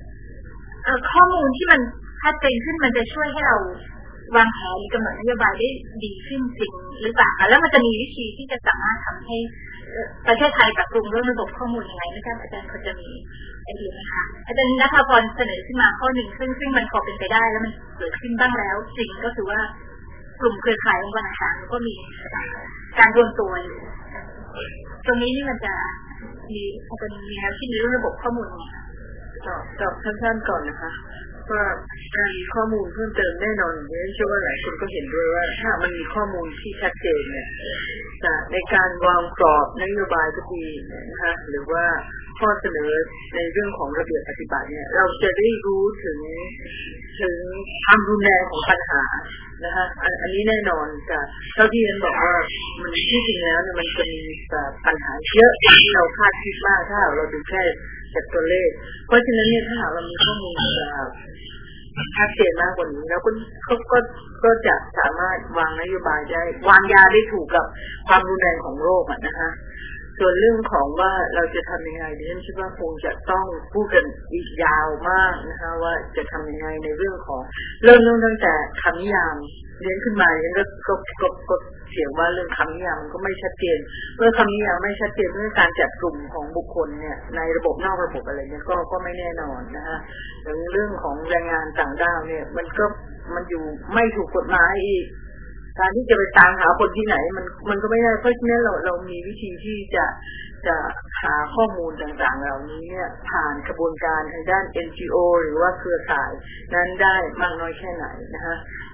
ที่มันชัดเจนขึ้นมันจะช่วยให้เราวางแผนหรือกำหนดนโยบายได้ดีขึ้นจริงหรือเปล่าแล้วมันจะมีวิธีที่จะสามารถทำให้ประเทศไทยปรับปรุงเรื่องระบบข้อมูลยังไงไม่ทราบอาจารย์พอจะมีไอเดียไหมคะอาจารย์ณภพรเสนอขึ้นมาข้อหนึ่งซึ่งมันพอเป็นไปได้แล้วมันเกิดขึ้นบ้างแล้วจริงก็คือว่ากลุ่มเครือข่ายองค์กรต่างๆก็มีการรวมตัวอยู่ตรงนี้นี่มันจะมีแนวคิดในเรื่องระบบข้อมูลเนี่ยตอบท่านก่อนนะคะว่าการมีข้อมูลเพิ่มเติมแน่นอนเนี่ยเชื่อว่าหลายคนก็เห็นด้วยว่าถ้ามันมีข้อมูลที่ชัดเจนเนี่ยในการวางกรอบนโยบายก็ดีนะคะหรือว่าข้อเสนอในเรื่องของระเบียบปฏิบัติเนี่ยเราจะได้รู้ถึงความรุนแรงของปัญหานะคะอันนี้แน่นอนค่ะเท่าที่เรียนบอกว่ามันที่จริงแล้วเนี่ยมันจะมีปัญหาเยอะที่เราคาดคิดมากถ้าเราดูแค่จากตัวเลขเพราะฉะนั้นเนี่ยถ้าเรามีข้อมูลชัดเจนมากกว่านี้แล้วก็จะสามารถวางนโยบายได้วางยาได้ถูกกับความรุนแรงของโรคนะคะส่วนเรื่องของว่าเราจะทำยังไงดิฉันคิดว่าคงจะต้องพูดกันอีกยาวมากนะคะว่าจะทำยังไงในเรื่องของเริ่มตั้งแต่คำนิยามเรียนขึ้นมาดิฉันก็เสียงว่าเรื่องคำนิยามมันก็ไม่ชัดเจนเมื่อคำนิยามไม่ชัดเจนเมื่อการจัดกลุ่มของบุคคลเนี่ยในระบบนอกระบบอะไรเนี่ยก็ไม่แน่นอนนะคะถึงเรื่องของแรงงานต่างด้าวเนี่ยมันอยู่ไม่ถูกกฎหมายอีกการที่จะไปตามหาคนที่ไหนมันก็ไม่ได้เพราะฉะนั้นเรามีวิธีที่จะหาข้อมูลต่างๆเหล่านี้เนี่ยผ่านกระบวนการทางด้าน NGO หรือว่าเครือข่ายนั้นได้มากน้อยแค่ไหนนะคะ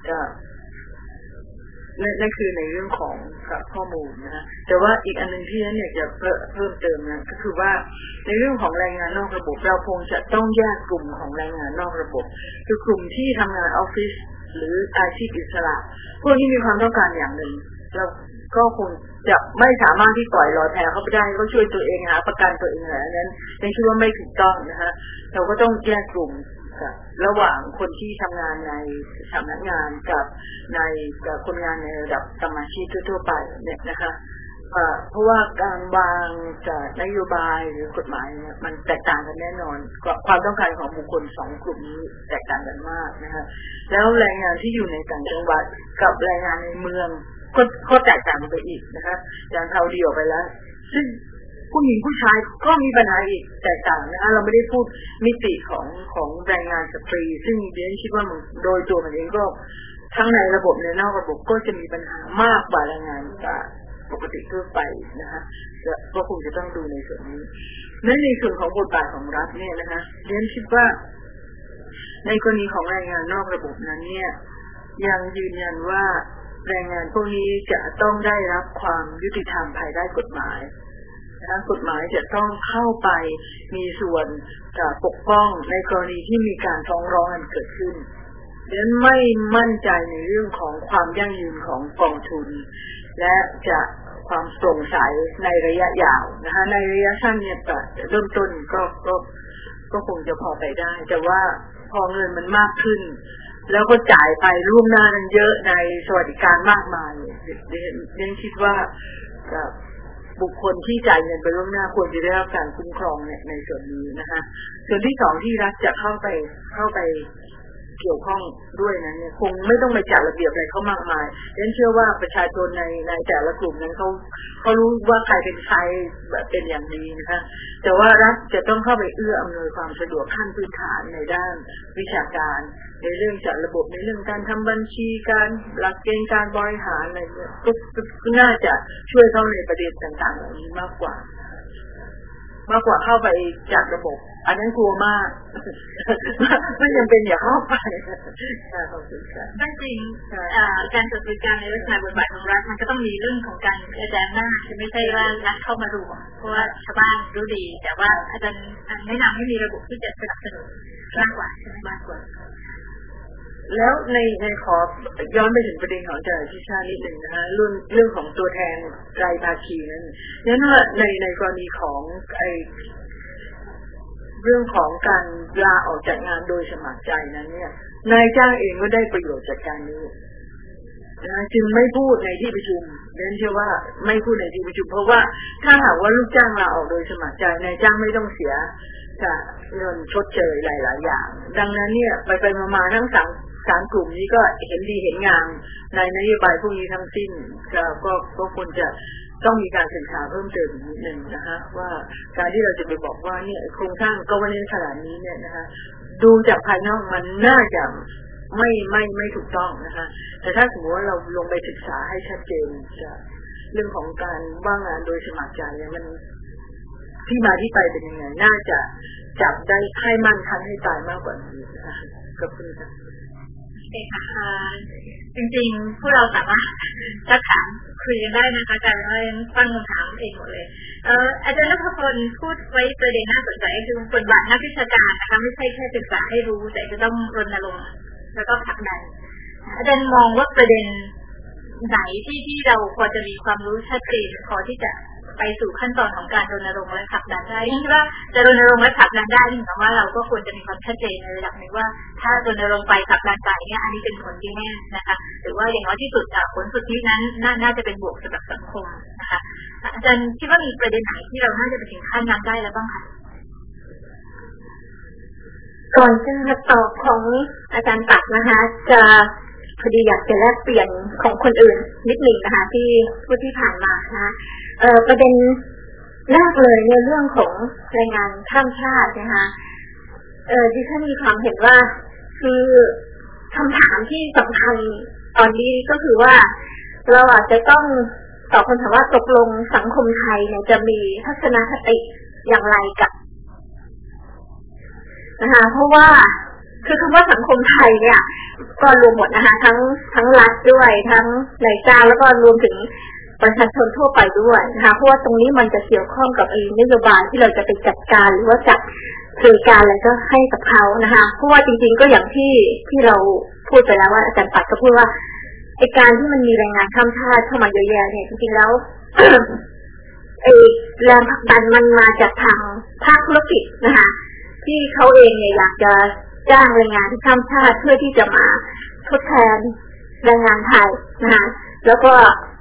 นั่นคือในเรื่องของข้อมูลนะคะแต่ว่าอีกอันนึงที่ฉันอยากจะเพิ่มเติมนะก็คือว่าในเรื่องของแรงงานนอกระบบเราคงจะต้องแยกกลุ่มของแรงงานนอกระบบคือกลุ่มที่ทำงานออฟฟิศหรืออาชีพอิสระพวกที่มีความต้องการอย่างหนึ่งเราก็คงจะไม่สามารถที่ปล่อยลอยแพเข้าไปได้ก็ช่วยตัวเองหาประกันตัวเองอะไรนั้นในคิดว่าไม่ถูกต้องนะคะเราก็ต้องแยกกลุ่มระหว่างคนที่ทำงานในสำนักงานกับคนงานในระดับสมาชิกทั่วไปเนี่ยนะคะเพราะว่าการวางจากนโยบายหรือกฎหมายเนี่ยมันแตกต่างกันแน่นอนความต้องการของบุคคลสองกลุ่มนี้แตกต่างกันมากนะคะแล้วแรงงานที่อยู่ในต่างจังหวัดกับแรงงานในเมืองก็แตกต่างกันไปอีกนะคะอย่างเราเดียวไปแล้วซึ่งผู้หญิงผู้ชายก็มีปัญหาอีกแตกต่างนะคะเราไม่ได้พูดมิติของแรงงานสตรีซึ่งดิฉันคิดว่ามันโดยตัวมันเองก็ทั้งในระบบในนอกระบบก็จะมีปัญหามากกว่าแรงงานปกติทั่วไปนะคะก็คงจะต้องดูในส่วนนี้ในส่วนของบทบาทของรัฐเนี่ยนะคะดิฉันคิดว่าในกรณีของแรงงานนอกระบบนั้นเนี่ยยังยืนยันว่าแรงงานพวกนี้จะต้องได้รับความยุติธรรมภายใต้กฎหมายนะคะกฎหมายจะต้องเข้าไปมีส่วนปกป้องในกรณีที่มีการฟ้องร้องกันเกิดขึ้นดิฉันไม่มั่นใจในเรื่องของความยั่งยืนของกองทุนและจะความโปร่งใสในระยะยาวนะคะในระยะสั้นเนี่ยเริ่มต้นก็คงจะพอไปได้แต่ว่าพอเงินมันมากขึ้นแล้วก็จ่ายไปล่วงหน้านั้นเยอะในสวัสดิการมากมายเรียนคิดว่าบุคคลที่จ่ายเงินไปล่วงหน้าควรจะได้รับการคุ้มครองในส่วนนี้นะคะส่วนที่สองที่รัฐจะเข้าไปเกี่ยวข้องด้วยนั้นเนี่ยคงไม่ต้องไปจัดระเบียบอะไรเขามากมายฉันเชื่อว่าประชาชนในแต่ละกลุ่มนั้นเขารู้ว่าใครเป็นใครเป็นอย่างดีนะคะแต่ว่ารัฐจะต้องเข้าไปเอื้ออำนวยความสะดวกขั้นพื้นฐานในด้านวิชาการในเรื่องจัดระบบในเรื่องการทำบัญชีการหลักเกณฑ์การบริหารอะไรเนี่ยก็น่าจะช่วยเขาในประเด็นต่างๆเหล่านี้มากกว่าเข้าไปจัดระบบอันนั้นกลัวมากไม่จำเป็นอย่าเข้าไปขอบคุณค่ะจริงการจัดบริการในลักษณะบทบาทของรัฐมันก็ต้องมีเรื่องของการกระจายหน้าจะไม่ใช่ว่ารัฐเข้ามารวมเพราะว่าชาวบ้านรู้ดีแต่ว่าอาจารย์แนะนำให้มีระบบที่จะสนับสนุนมากกว่าใช่ไหมมากกว่าแล้วในขอย้อนไปถึงประเด็นของอาจารย์ชิชานิดหนึ่งนะคะเรื่องของตัวแทนรายภาคีนั้นว่าในกรณีของเรื่องของการลาออกจากงานโดยสมัครใจนั้นเนี่ยนายจ้างเองก็ได้ประโยชน์จากการนี้นะจึงไม่พูดในที่ประชุมเน้นเชื่อว่าไม่พูดในที่ประชุมเพราะว่าถ้าหากว่าลูกจ้างลาออกโดยสมัครใจนายจ้างไม่ต้องเสียเงินชดเชยหลายๆอย่างดังนั้นเนี่ยไปมาทั้งสามกลุ่มนี้ก็เห็นดีเห็นงามในนโยบายพวกนี้ทั้งสิ้นก็ควรจะต้องมีการศึกษาเพิ่มเติมนิดนึงนะคะว่าการที่เราจะไปบอกว่าเนี่ยโครงสร้างgovernanceขนาดนี้เนี่ยนะคะดูจากภายนอกมันน่าจะไม่ถูกต้องนะคะแต่ถ้าสมมติว่าเราลงไปศึกษาให้ชัดเจนจากเรื่องของการว่างงานโดยสมัครใจเนี่ยมันที่มาที่ไปเป็นยังไงน่าจะจับได้ให้มั่นคันให้ตายมากกว่านี้นะคะขอบคุณค่ะจริงๆพวกเราสามารถจะถามคุยกันได้นะคะอาจารย์ตั้งคำถามเองหมดเลยอาจารย์รัฐพลพูดไว้ประเด็นน่าสนใจคือบทบาทนักวิชาการนะคะไม่ใช่แค่ศึกษาให้รู้แต่จะต้องรณรงค์แล้วก็ผลักดันอาจารย์มองว่าประเด็นไหนที่เราควรจะมีความรู้ชัดเจนพอที่จะไปสู่ขั้นตอนของการรณรงค์และผลักดันได้ที่ว่าจะรณรงค์และผลักดันได้นี่หมายว่าเราก็ควรจะมีความชัดเจนในระดับหนึ่งว่าถ้ารณรงค์ไปผลักดันไปเนี่ยอันนี้เป็นผลที่แน่นะคะหรือว่าอย่างน้อยที่สุดผลสุดที่นั้นน่าจะเป็นบวกสำหรับสังคมนะคะอาจารย์คิดว่ามีประเด็นไหนที่เราน่าจะไปถึงขั้นนั้นได้แล้วบ้างคะก่อนจะตอบของอาจารย์ปักนะคะจะพอดีอยากจะแลกเปลี่ยนของคนอื่นนิดหนึ่งนะคะที่ผู้ที่ผ่านมานะคะประเด็นแรกเลยในเรื่องของแรงงานข้ามชาตินะคะดิฉันมีความเห็นว่าคือคำถามที่สำคัญตอนนี้ก็คือว่าเราอาจจะต้องตอบคำถามว่าตกลงสังคมไทยเนี่ยจะมีทัศนคติอย่างไรกับนะคะเพราะว่าคือคำว่าสังคมไทยเนี่ยก็รวมหมดนะคะทั้งรัฐด้วยทั้งนายจ้างแล้วก็รวมถึงประชาชนทั่วไปด้วยนะคะเพราะว่าตรงนี้มันจะเกี่ยวข้องกับนโยบายที่เราจะไปจัดการหรือว่าจัดสื่อการอะไรก็ให้กับเขานะคะเพราะว่าจริงๆก็อย่างที่เราพูดไปแล้วว่าอาจารย์ปัดก็พูดว่าไอ้การที่มันมีแรงงานข้ามชาติเข้ามาเยอะแยะเนี่ยจริงๆแล้วแรงผลักดันมันมาจากทางภาคธุรกิจนะคะที่เขาเองเนี่ยอยากจะจ้างแรงงานที่ข้ามชาติเพื่อที่จะมาทดแทนแรงงานไทยนะคะแล้วก็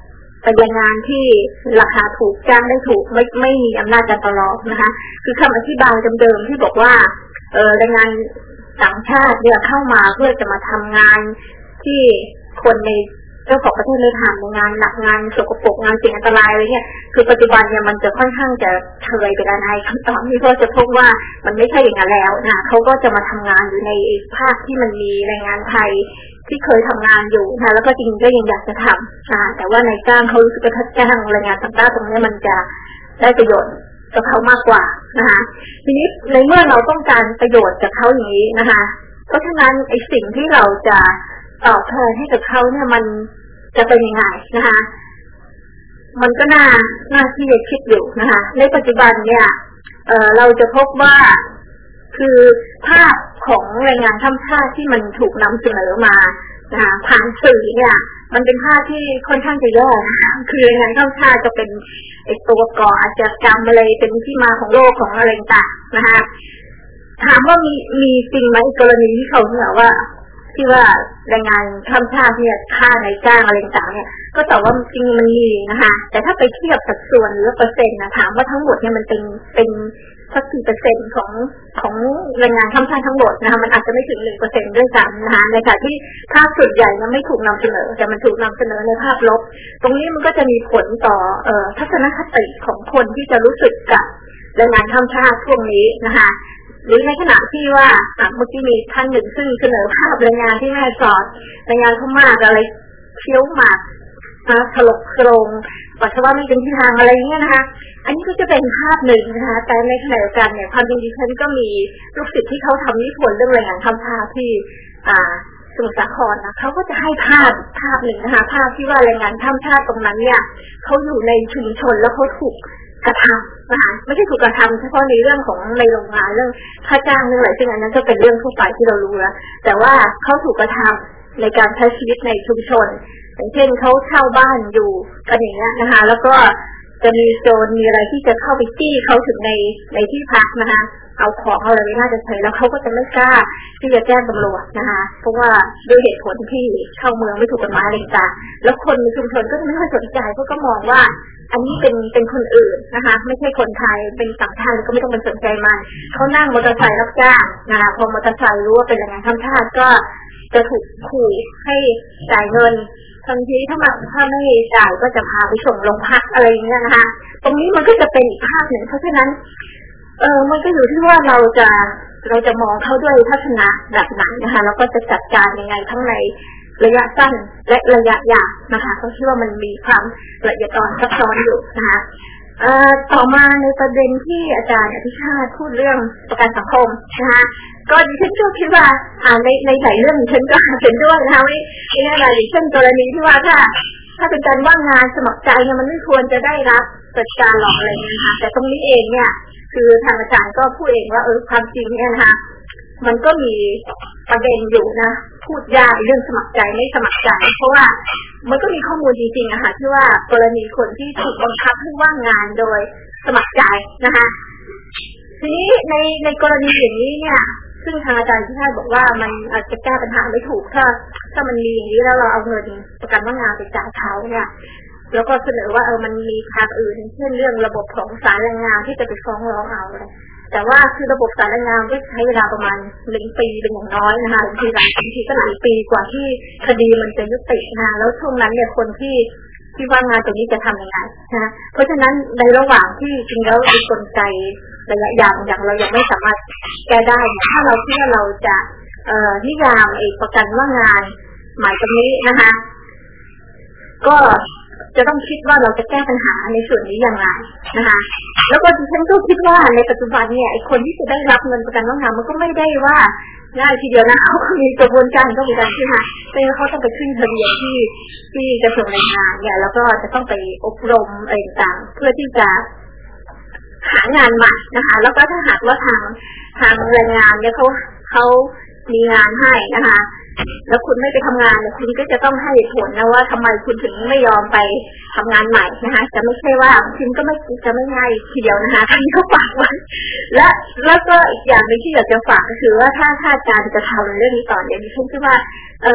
เป็นแรงงานที่ราคาถูกจ้างได้ถูกไม่มีอำนาจการต่อรองนะคะคือคำอธิบายเดิมๆที่บอกว่าแรงงานต่างชาติเนี่ยเข้ามาเพื่อจะมาทำงานที่คนในเจ้าของประเทศไม่ทำในงานหนักงานสกปรกงานเสี่ยงอันตรายอะไรเนี่ยคือปัจจุบันเนี่ยมันจะค่อนข้างจะเฉยไปแล้วในคำตอบนี้ก็จะพบว่ามันไม่ใช่อย่างนั้นแล้วนะเขาก็จะมาทำงานอยู่ในภาคที่มันมีแรงงานไทยที่เคยทำงานอยู่นะแล้วก็จริงๆก็ยังอยากจะทำนะแต่ว่านายจ้างเขารู้สึกว่าถ้าจ้างแรงงานต่างด้าวตรงนี้มันจะได้ประโยชน์กับเขามากกว่านะคะทีนี้ในเมื่อเราต้องการประโยชน์จากเขาอย่างนี้นะคะเพราะฉะนั้นไอ้สิ่งที่เราจะตอบแทนให้กับเขาเนี่ยมันจะเป็นยังไงนะคะมันก็น่าที่จะคิดอยู่นะคะในปัจจุบันเนี่ยเราจะพบว่าคือภาพของแรงงานข้ามชาติที่มันถูกนำเสนอมานะคะผ่านสื่อเนี่ยมันเป็นภาพที่ค่อนข้างจะแย่นะคะคือแรงงานข้ามชาติจะเป็นไอ้ตัวก่ออาชญากรรมอะไรเป็นที่มาของโลกของอะไรต่างนะคะถามว่ามีจริงไหมกรณีที่เขาเนี่ยว่าที่ว่าแรงงานข้ามชาติเนี่ยค่านายจ้างอะไรต่างเนี่ยก็แต่ว่าจริงมันมีนะคะแต่ถ้าไปเทียบสัดส่วนหรือเปอร์เซ็นต์นะถามว่าทั้งหมดเนี่ยมันเป็นสักกี่เปอร์เซ็นต์ของแรงงานข้ามชาติทั้งหมดนะคะมันอาจจะไม่ถึง 1% ด้วยซ้ำนะคะในขณะที่ภาพส่วนใหญ่เนี่ยไม่ถูกนำเสนอแต่มันถูกนำเสนอในภาพลบตรงนี้มันก็จะมีผลต่อทัศนคติของคนที่จะรู้สึกกับแรงงานข้ามชาติช่วงนี้นะคะหรือในขณะที่ว่าเมื่อกี้มีท่านหนึ่งซึ่งเสนอภาพแรงงานที่แม่สอดแรงงานพม่าอะไรเคี้ยวหมากถลกโครงปัสสาวะไม่เป็นที่ทางอะไรเงี้ยนะคะอันนี้ก็จะเป็นภาพหนึ่งนะคะแต่ในขณะเดียวกันเนี่ยความจริงดิฉันก็มีลูกศิษย์ที่เขาทำนิพนธ์เรื่องแรงงานข้ามชาติที่สมุทรสาครนะเขาก็จะให้ภาพหนึ่งนะคะภาพที่ว่าแรงงานข้ามชาติตรงนั้นเนี่ยเขาอยู่ในชุมชนแล้วเขาถูกกระทำนะคะไม่ใช่ถูกกระทำเฉพาะในเรื่องของในโรงงานเรื่องค่าจ้างเรื่องอะไรซึ่งอันนั้นก็เป็นเรื่องทั่วไปที่เรารู้แล้วแต่ว่าเขาถูกกระทำในการใช้ชีวิตในชุมชนอย่างเช่นเขาเช่าบ้านอยู่กันอย่างเงี้ยนะคะแล้วก็จะมีโจรมีอะไรที่จะเข้าไปจี้เขาถึงในที่พักนะคะเอาของเอาอะไรไม่น่าจะใช้แล้วเขาก็จะไม่กล้าที่จะแจ้งตำรวจนะคะเพราะว่าด้วยเหตุผลที่เข้าเมืองไม่ถูกกฎหมายอะไรต่างแล้วคนในชุมชนก็ไม่ค่อยสนใจเพราะก็มองว่าอันนี้เป็นคนอื่นนะคะไม่ใช่คนไทยเป็นต่างชาติก็ไม่ต้องไปสนใจมันเขานั่งมอเตอร์ไซค์รับจ้างนะคะพอมอเตอร์ไซค์รู้ว่าเป็นแรงงานข้ามชาติก็จะถูกขู่ให้จ่ายเงินทันทีถ้าไม่จ่ายก็จะพาไปส่งโรงพักอะไรอย่างเงี้ยนะคะตรงนี้มันก็จะเป็นอีกภาพหนึ่งเพราะฉะนั้นมันก็อยู่ที่ว่าเราจะมองเขาด้วยทัศนะแบบไหนนะคะแล้วก็จะจัดการยังไงทั้งในระยะสั้นและระยะยาวนะคะเขาคิดว่ามันมีความละเอียดอ่อนซับซ้อนอยู่นะคะต่อมาในประเด็นที่อาจารย์อภิชาติพูดเรื่องประกันสังคมนะคะก็ดิฉันก็คิดว่าในหลายเรื่องดิฉันก็เห็นด้วยนะคะไม่แน่ใจเช่นกรณีที่ว่าถ้าเป็นการว่างงานสมัครใจเนี่ยมันไม่ควรจะได้รับจัดการหรอกอะไรนะคะแต่ตรงนี้เองเนี่ยคือทางอาจารย์ก็พูดเองว่าความจริงเนี่ยนะคะมันก็มีประเด็นอยู่นะพูดยากเรื่องสมัครใจไม่สมัครใจเพราะว่ามันก็มีข้อมูลจริงๆนะคะที่ว่ากรณีคนที่ถูกบังคับให้ว่างงานโดยสมัครใจนะคะทีนี้ในกรณีอย่างนี้เนี่ยซึ่งทางอาจารย์ที่ท่านบอกว่ามันอาจจะแก้ปัญหาไม่ถูกถ้ามันมีอย่างนี้แล้วเราเอาเงินประกันว่างงานไปจ่ายเขาเนี่ยแล้วก็เสนอว่ามันมีทางอื่นเช่นเรื่องระบบของศาลแรงงานที่จะไปฟ้องร้องเอาเลยแต่ว่าคือระบบศาลแรงงานก็ใช้เวลาประมาณ1 ปีเป็นอย่างน้อยนะคะบางทีก็หลายปีกว่าที่คดีมันจะยุตินะแล้วช่วงนั้นเนี่ยคนที่ว่างงานตรงนี้จะทำยังไงนะเพราะฉะนั้นในระหว่างที่จริงแล้วกลไกระยะยาวอย่างเรายังไม่สามารถแก้ได้ถ้าเราคิดว่าเราจะนิยามประกันว่างงานหมายตรงนี้นะคะก็จะต้องคิดว่าเราจะแก้ปัญหาในส่วนนี้อย่างไรนะคะแล้วก็ดิฉันก็คิดว่าในปัจจุบันเนี่ยไอ้คนที่จะได้รับเงินประกันว่างงานมันก็ไม่ได้ว่าง่ายทีเดียวนะเขามีกระบวนการต้องมีการใช่ไหมแต่เขาต้องไปขึ้นทะเบียนที่กระทรวงแรงงานเนี่ยแล้วก็จะต้องไปอบรมอะไรต่างเพื่อที่จะหางานใหม่นะคะแล้วก็ถ้าหากว่าทางแรงงานเนี่ยเขามีงานให้นะคะแล้วคุณไม่ไปทำงานเนี่ยคุณก็จะต้องให้ผลนะว่าทำไมคุณถึงไม่ยอมไปทำงานใหม่นะคะจะไม่ใช่ว่าคุณก็จะไม่ง่ายทีเดียวนะคะท่านก็ฝากไว้แล้วก็อีกอย่างนึงที่อยากจะฝากก็คือว่าถ้าอาจารย์จะทำเรื่องนี้ต่อเนี่ยดิฉันคิดว่า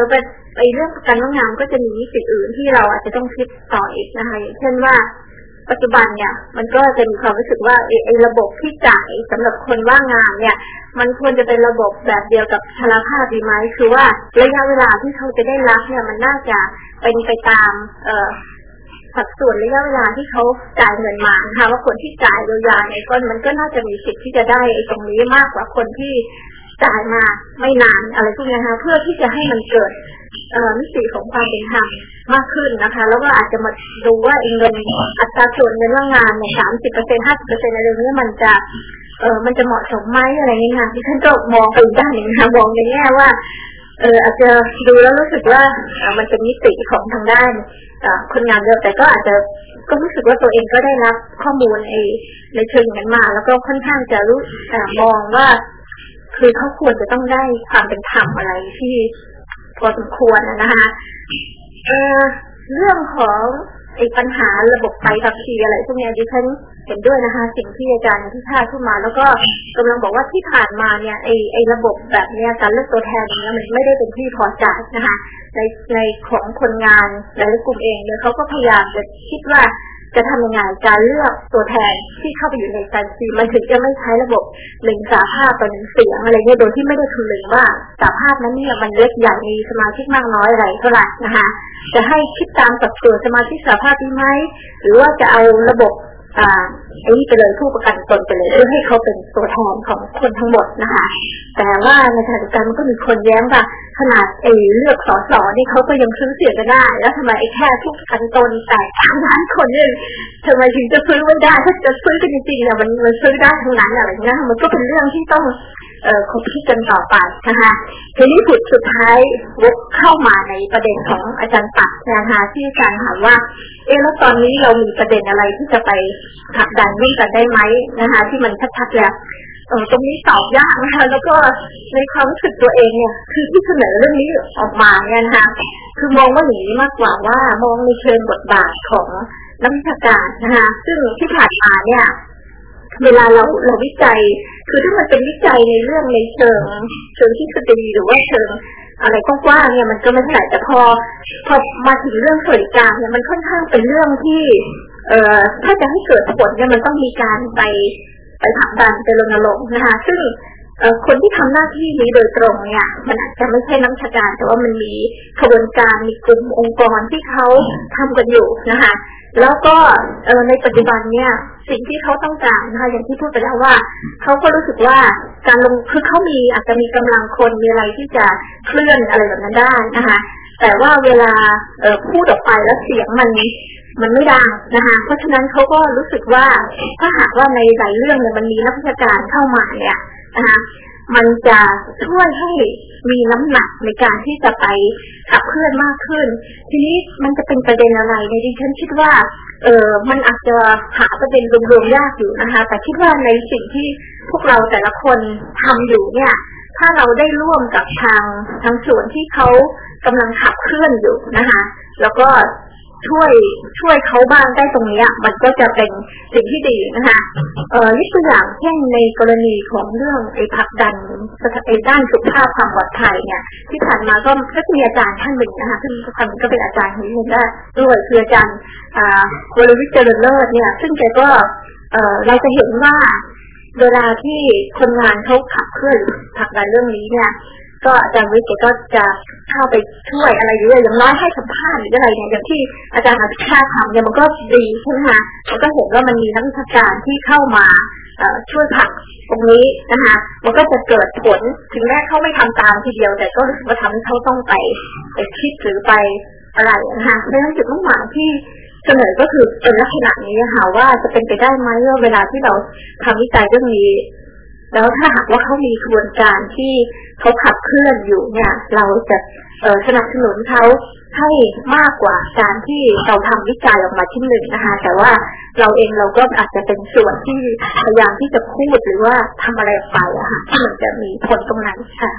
เรื่องประกันว่างงานก็จะมีมิติอื่นที่เราอาจจะต้องคิดต่ออีกนะคะอย่างเช่นว่าปัจจุบันเนี่ยมันก็จะมีความรู้สึกว่าไอ้ระบบที่จ่ายสำหรับคนว่างงานเนี่ยมันควรจะเป็นระบบแบบเดียวกับชราภาพดีไหมคือว่าระยะเวลาที่เขาจะได้รับเนี่ยมันน่าจะเป็นไปตามสัดส่วนระยะเวลาที่เขาจ่ายเงินมาค่ะว่าคนที่จ่ายยาวๆเนี่ยก็มันก็น่าจะมีสิทธิ์ที่จะได้ไอ้ตรงนี้มากกว่าคนที่จ่ายมาไม่นานอะไรพวกนี้นะคะเพื่อที่จะให้มันเกิดมิติของความเป็นธรรมมากขึ้นนะคะแล้วก็อาจจะมาดูว่าเงินอัตราส่วนเงินว่างงานเนี่ย 30% 50% อะไรนี้มันจะเหมาะสมไหมอะไรนี้ค่ะที่ท่านก็มองไปด้านนึงนะคะมองในแง่ว่าอาจจะดูแล้วรู้สึกว่ามันเป็นมิติของทางด้านคนงานเดิมแต่ก็อาจจะก็รู้สึกว่าตัวเองก็ได้รับข้อมูลในเชิงนั้นมาแล้วก็ค่อนข้างจะรู้มองว่าคือเขาควรจะต้องได้ความเป็นธรรมอะไรที่พอสมควรนะคะเรื่องของปัญหาระบบไฟขับขี่อะไรพวกนี้ดิฉันเห็นด้วยนะคะสิ่งที่อาจารย์ที่ท่าขึ้นมาแล้วก็กำลังบอกว่าที่ผ่านมาเนี่ยไอ้ระบบแบบนี้การเลือกตัวแทนเนี่ยมันไม่ได้เป็นที่พอใจนะคะในของคนงานหลายกลุ่มเองเนี่ยเขาก็พยายามจะคิดว่าจะทำยังไงการเลือกตัวแทนที่เข้าไปอยู่ในการซีมันถึงจะไม่ใช้ระบบ1 สหภาพต่อ 1 เสียงอะไรเนี่ยโดยที่ไม่ได้คำนึงว่าสหภาพนั้นเนี่ยมันเล็กใหญ่มีสมาชิกมากน้อยอะไรเท่าไหร่นะคะจะให้คิดตามสัดส่วนสมาชิกสหภาพดีไหมหรือว่าจะเอาระบบนี้ไปเลยผู้ประกันตนไปเลยเพื่อให้เขาเป็นตัวแทนของคนทั้งหมดนะคะแต่ว่าในขณะเดียวกันมันก็มีคนแย้งว่าขนาดเลือกสสนี่เขาก็ยังซื้อเสียงกันได้แล้วทำไมแค่ผู้ประกันตนแต่3 ล้านคนเนี่ยทำไมถึงจะซื้อไม่ได้ถ้าจะซื้อกันจริงๆเนี่ยมันซื้อได้ทั้งนั้นอะไรอย่างเงี้ยมันก็เป็นเรื่องที่ต้องคบคิดกันต่อไปนะคะทีนี้สุดท้ายวกเข้ามาในประเด็นของอาจารย์ปักนะคะที่อาจารย์ถามว่าแล้วตอนนี้เรามีประเด็นอะไรที่จะไปผลักดันร่วมกันได้ไหมนะคะที่มันชัดๆแล้วตรงนี้ตอบยากนะคะแล้วก็ในความรู้สึกตัวเองเนี่ยคือที่เสนอเรื่องนี้ออกมาเนี่ยนะคะคือมองว่าอย่างนี้มากกว่าว่ามองในเชิงบทบาทของนักวิชาการนะคะซึ่งที่ผ่านมาเนี่ยเวลาเราวิจัยคือถ้ามันเป็นวิจัยในเรื่องในเชิงทฤษฎีหรือว่าเชิงอะไรกว้างๆเนี่ยมันก็ไม่เท่าไหร่แต่พอมาถึงเรื่องส่วนกลางเนี่ยมันค่อนข้างเป็นเรื่องที่ถ้าจะให้เกิดผลเนี่ยมันต้องมีการไปผลักดันไปรณรงค์นะคะซึ่งคนที่ทำหน้าที่นี้โดยตรงเนี่ยมันอาจจะไม่ใช่นักวิชาการแต่ว่ามันมีขบวนการมีกลุ่มองค์กรที่เขาทำกันอยู่นะคะแล้วก็ในปัจจุบันเนี่ยสิ่งที่เขาต้องการนะคะอย่างที่พูดไปแล้วว่าเขาก็รู้สึกว่าการลงคือเขาอาจจะมีกำลังคนมีอะไรที่จะเคลื่อนอะไรแบบนั้นได้นะคะแต่ว่าเวลาพูดออกไปแล้วเสียงมันไม่ดังนะคะเพราะฉะนั้นเขาก็รู้สึกว่าถ้าหากว่าในหลายเรื่องเนี่ยมันมีนักวิชาการเข้ามาเนี่ยนะคะมันจะช่วยให้มีน้ำหนักในการที่จะไปขับเคลื่อนมากขึ้นทีนี้มันจะเป็นประเด็นอะไรในดิฉันคิดว่ามันอาจจะหาประเด็นรวมๆยากอยู่นะคะแต่คิดว่าในสิ่งที่พวกเราแต่ละคนทำอยู่เนี่ยถ้าเราได้ร่วมกับทางส่วนที่เขากำลังขับเคลื่อนอยู่นะคะแล้วก็ช่วยเขาบ้างได้ตรงนี้มันก็จะเป็นสิ่งที่ดีนะคะยกตัวอย่างเช่นในกรณีของเรื่องผลักดันด้านสุขภาพความปลอดภัยเนี่ยที่ผ่านมาก็มีอาจารย์ท่านหนึ่งนะคะซึ่งก็เป็นอาจารย์คนนี้ด้วยคืออาจารย์วรวิทย์เจริญเลิศเนี่ยซึ่งแกก็เราจะเห็นว่าเวลาที่คนงานเขาขับเคลื่อนผลักดันเรื่องนี้เนี่ยก็อาจารย์วิทย์ก็จะเข้าไปช่วยอะไรอย่างน้อยให้สัมภาษณ์หรืออะไรเนี่ยอย่างที่อาจารย์อภิชาติทำเนี่ยมันก็ดีใช่ไหมคะมันก็เห็นว่ามันมีนักวิชาการที่เข้ามาช่วยผลักตรงนี้นะคะมันก็จะเกิดผลถึงแม้เขาไม่ทำตามทีเดียวแต่ก็รู้สึกว่าทำให้เขาต้องไปคิดหรือไปอะไรนะคะในเรื่องจุดมุ่งหมายที่เสนอก็คือเป็นลักษณะนี้ค่ะว่าจะเป็นไปได้ไหมว่าเวลาที่เราทำวิจัยเรื่องนี้แล้วถ้าหากว่าเขามีกระบวนการที่เขาขับเคลื่อนอยู่เนี่ยเราจะสนับสนุนเขาให้มากกว่าการที่เราทำวิจัยออกมาชิ้นหนึ่งนะคะแต่ว่าเราเองเราก็อาจจะเป็นส่วนที่พยายามที่จะพูดหรือว่าทำอะไรออกไปอะค่ะที่มันจะมีผลตรงนั้นค่ะ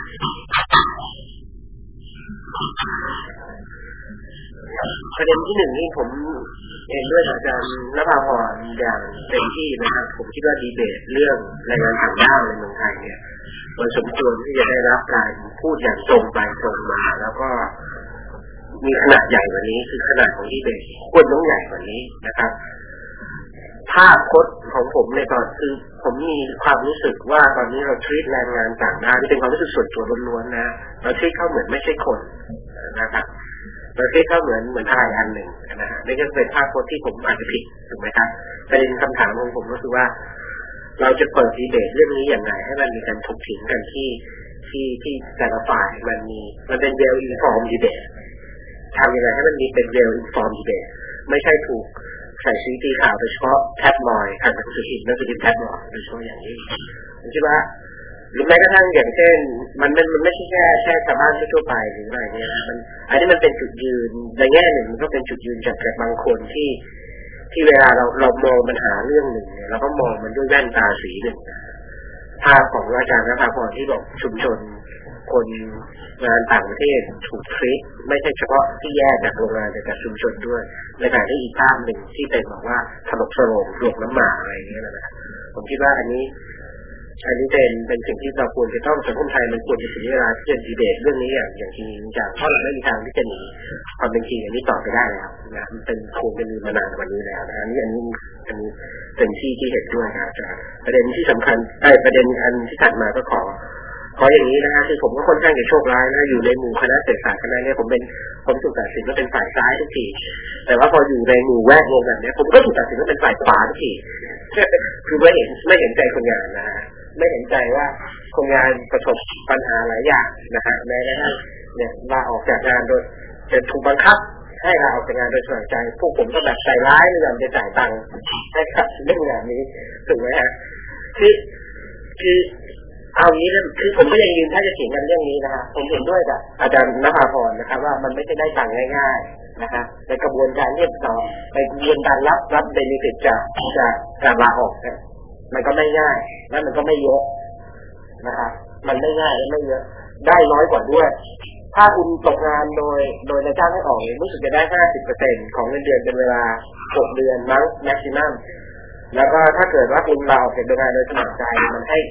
ประเด็นที่ 1นี่ผมเองด้วยอาจารย์ณภาพรอย่างเต็มที่นะครับผมคิดว่าดีเบตเรื่องแรงงานต่างด้าวในเมืองไทยเนี่ยมันสมควรที่จะได้รับการพูดอย่างตรงไปตรงมาแล้วก็มีขนาดใหญ่กว่านี้คือขนาดของeBayควรต้องใหญ่กว่านี้นะครับภาพพจน์ของผมในตอนคือผมมีความรู้สึกว่าตอนนี้เราทรีตแรงงานต่างด้าวที่เป็นความรู้สึกส่วนตัวล้วนๆนะเราทรีตเขาเหมือนไม่ใช่คนนะครับเราทรีตเขาเหมือนอะไรอันหนึ่งนะฮะนี่ก็เป็นภาพพจน์ที่ผมอาจจะผิดถูกไหมครับประเด็นคำถามของผมก็คือว่าเราจะเปิดดีเบตเรื่องนี้อย่างไรให้มันมีการถกเถียงกันที่แต่ละฝ่ายมันเป็น well informed debate ทำยังไงให้มันมีเป็น well informed debate ไม่ใช่ถูกใส่สีตีข่าวโดยเฉพาะแท็บลอยด์การหนังสือพิมพ์และสื่อพิมพ์แท็บลอยด์โดยเฉพาะอย่างนี้ผมคิดว่าหรือแม้กระทั่งอย่างเช่นมันไม่ใช่แค่ชาวบ้านทั่วไปหรืออะไรเนี่ยอันนี้มันเป็นจุดยืนในแง่หนึ่งมันก็เป็นจุดยืนจากบางคนที่เวลาเรามองปัญหาเรื่องหนึ่งเนี่ยเราก็มองมันด้วยแว่นตาสีหนึ่งภาพของอาจารย์ณภาพรที่บอกชุมชนคนงานต่างประเทศถูกทรีตไม่ใช่เฉพาะที่แยกจากโรงงานแต่จากชุมชนด้วยในขณะที่อีกภาพหนึ่งที่เป็นบอกว่าถลกสลงหลบน้ำหมาอะไรอย่างเงี้ยนะครับผมคิดว่าอันนี้เป็นสิ่งที่เราควรจะต้องสังคมไทยมันควรจะถึงเวลาที่จะดีเบตเรื่องนี้อย่างจริงจังเพราะเราไม่มีทางที่จะหนีความเป็นจริงอันนี้ต่อไปได้แล้วนะมันเป็นควรจะมีมานานกว่านี้แล้วนะอันนี้เป็นที่เห็นด้วยนะอาจารย์ประเด็นที่สำคัญประเด็นอันที่ถัดมาก็ขออย่างนี้นะฮะคือผมก็ค่อนข้างจะโชคร้ายนะอยู่ในหมู่คณะเศรษฐศาสตร์คณะนี้ผมถูกตัดสินว่าเป็นฝ่ายซ้ายทุกทีแต่ว่าพออยู่ในหมู่แวดวงแบบนี้ผมก็ถูกตัดสินว่าเป็นฝ่ายขวาทุกทีคือไม่เห็นใจคนงานนะฮะไม่เห็นใจว่าคนงานประสบปัญหาหลายอย่างนะฮะแม้กระทั่งเนี่ยลาออกจากงานโดยจะถูกบังคับให้ลาออกจากงานโดยสมัครใจพวกผมก็แบบใจร้ายไม่ยอมจะจ่ายตังค์ให้กับเรื่องงานนี้ถูกไหมฮะคือเอางี้นะคือผมก็ยังยืนถ้าจะเถียงกันเรื่องนี้นะคะผมเห็นด้วยกับอาจารย์ณภาพรนะครับว่ามันไม่ใช่ได้ตังค์ง่ายๆนะคะในกระบวนการเรียบร้อยในกระบวนการรับเบเนฟิตจากการลาออกเนี่ยมันก็ไม่ง่ายและมันก็ไม่เยอะนะครับมันไม่ง่ายและไม่เยอะได้น้อยกว่าด้วยถ้าคุณตกงานโดยนายจ้างให้ออกเนี่ยรู้สึกจะได้ 50% ของเงินเดือนเป็นเวลา6 เดือนมั้งแม็กซิมัมแล้วก็ถ้าเกิดว่าคุณลาออกจากงานโดยสมัครใจมันให้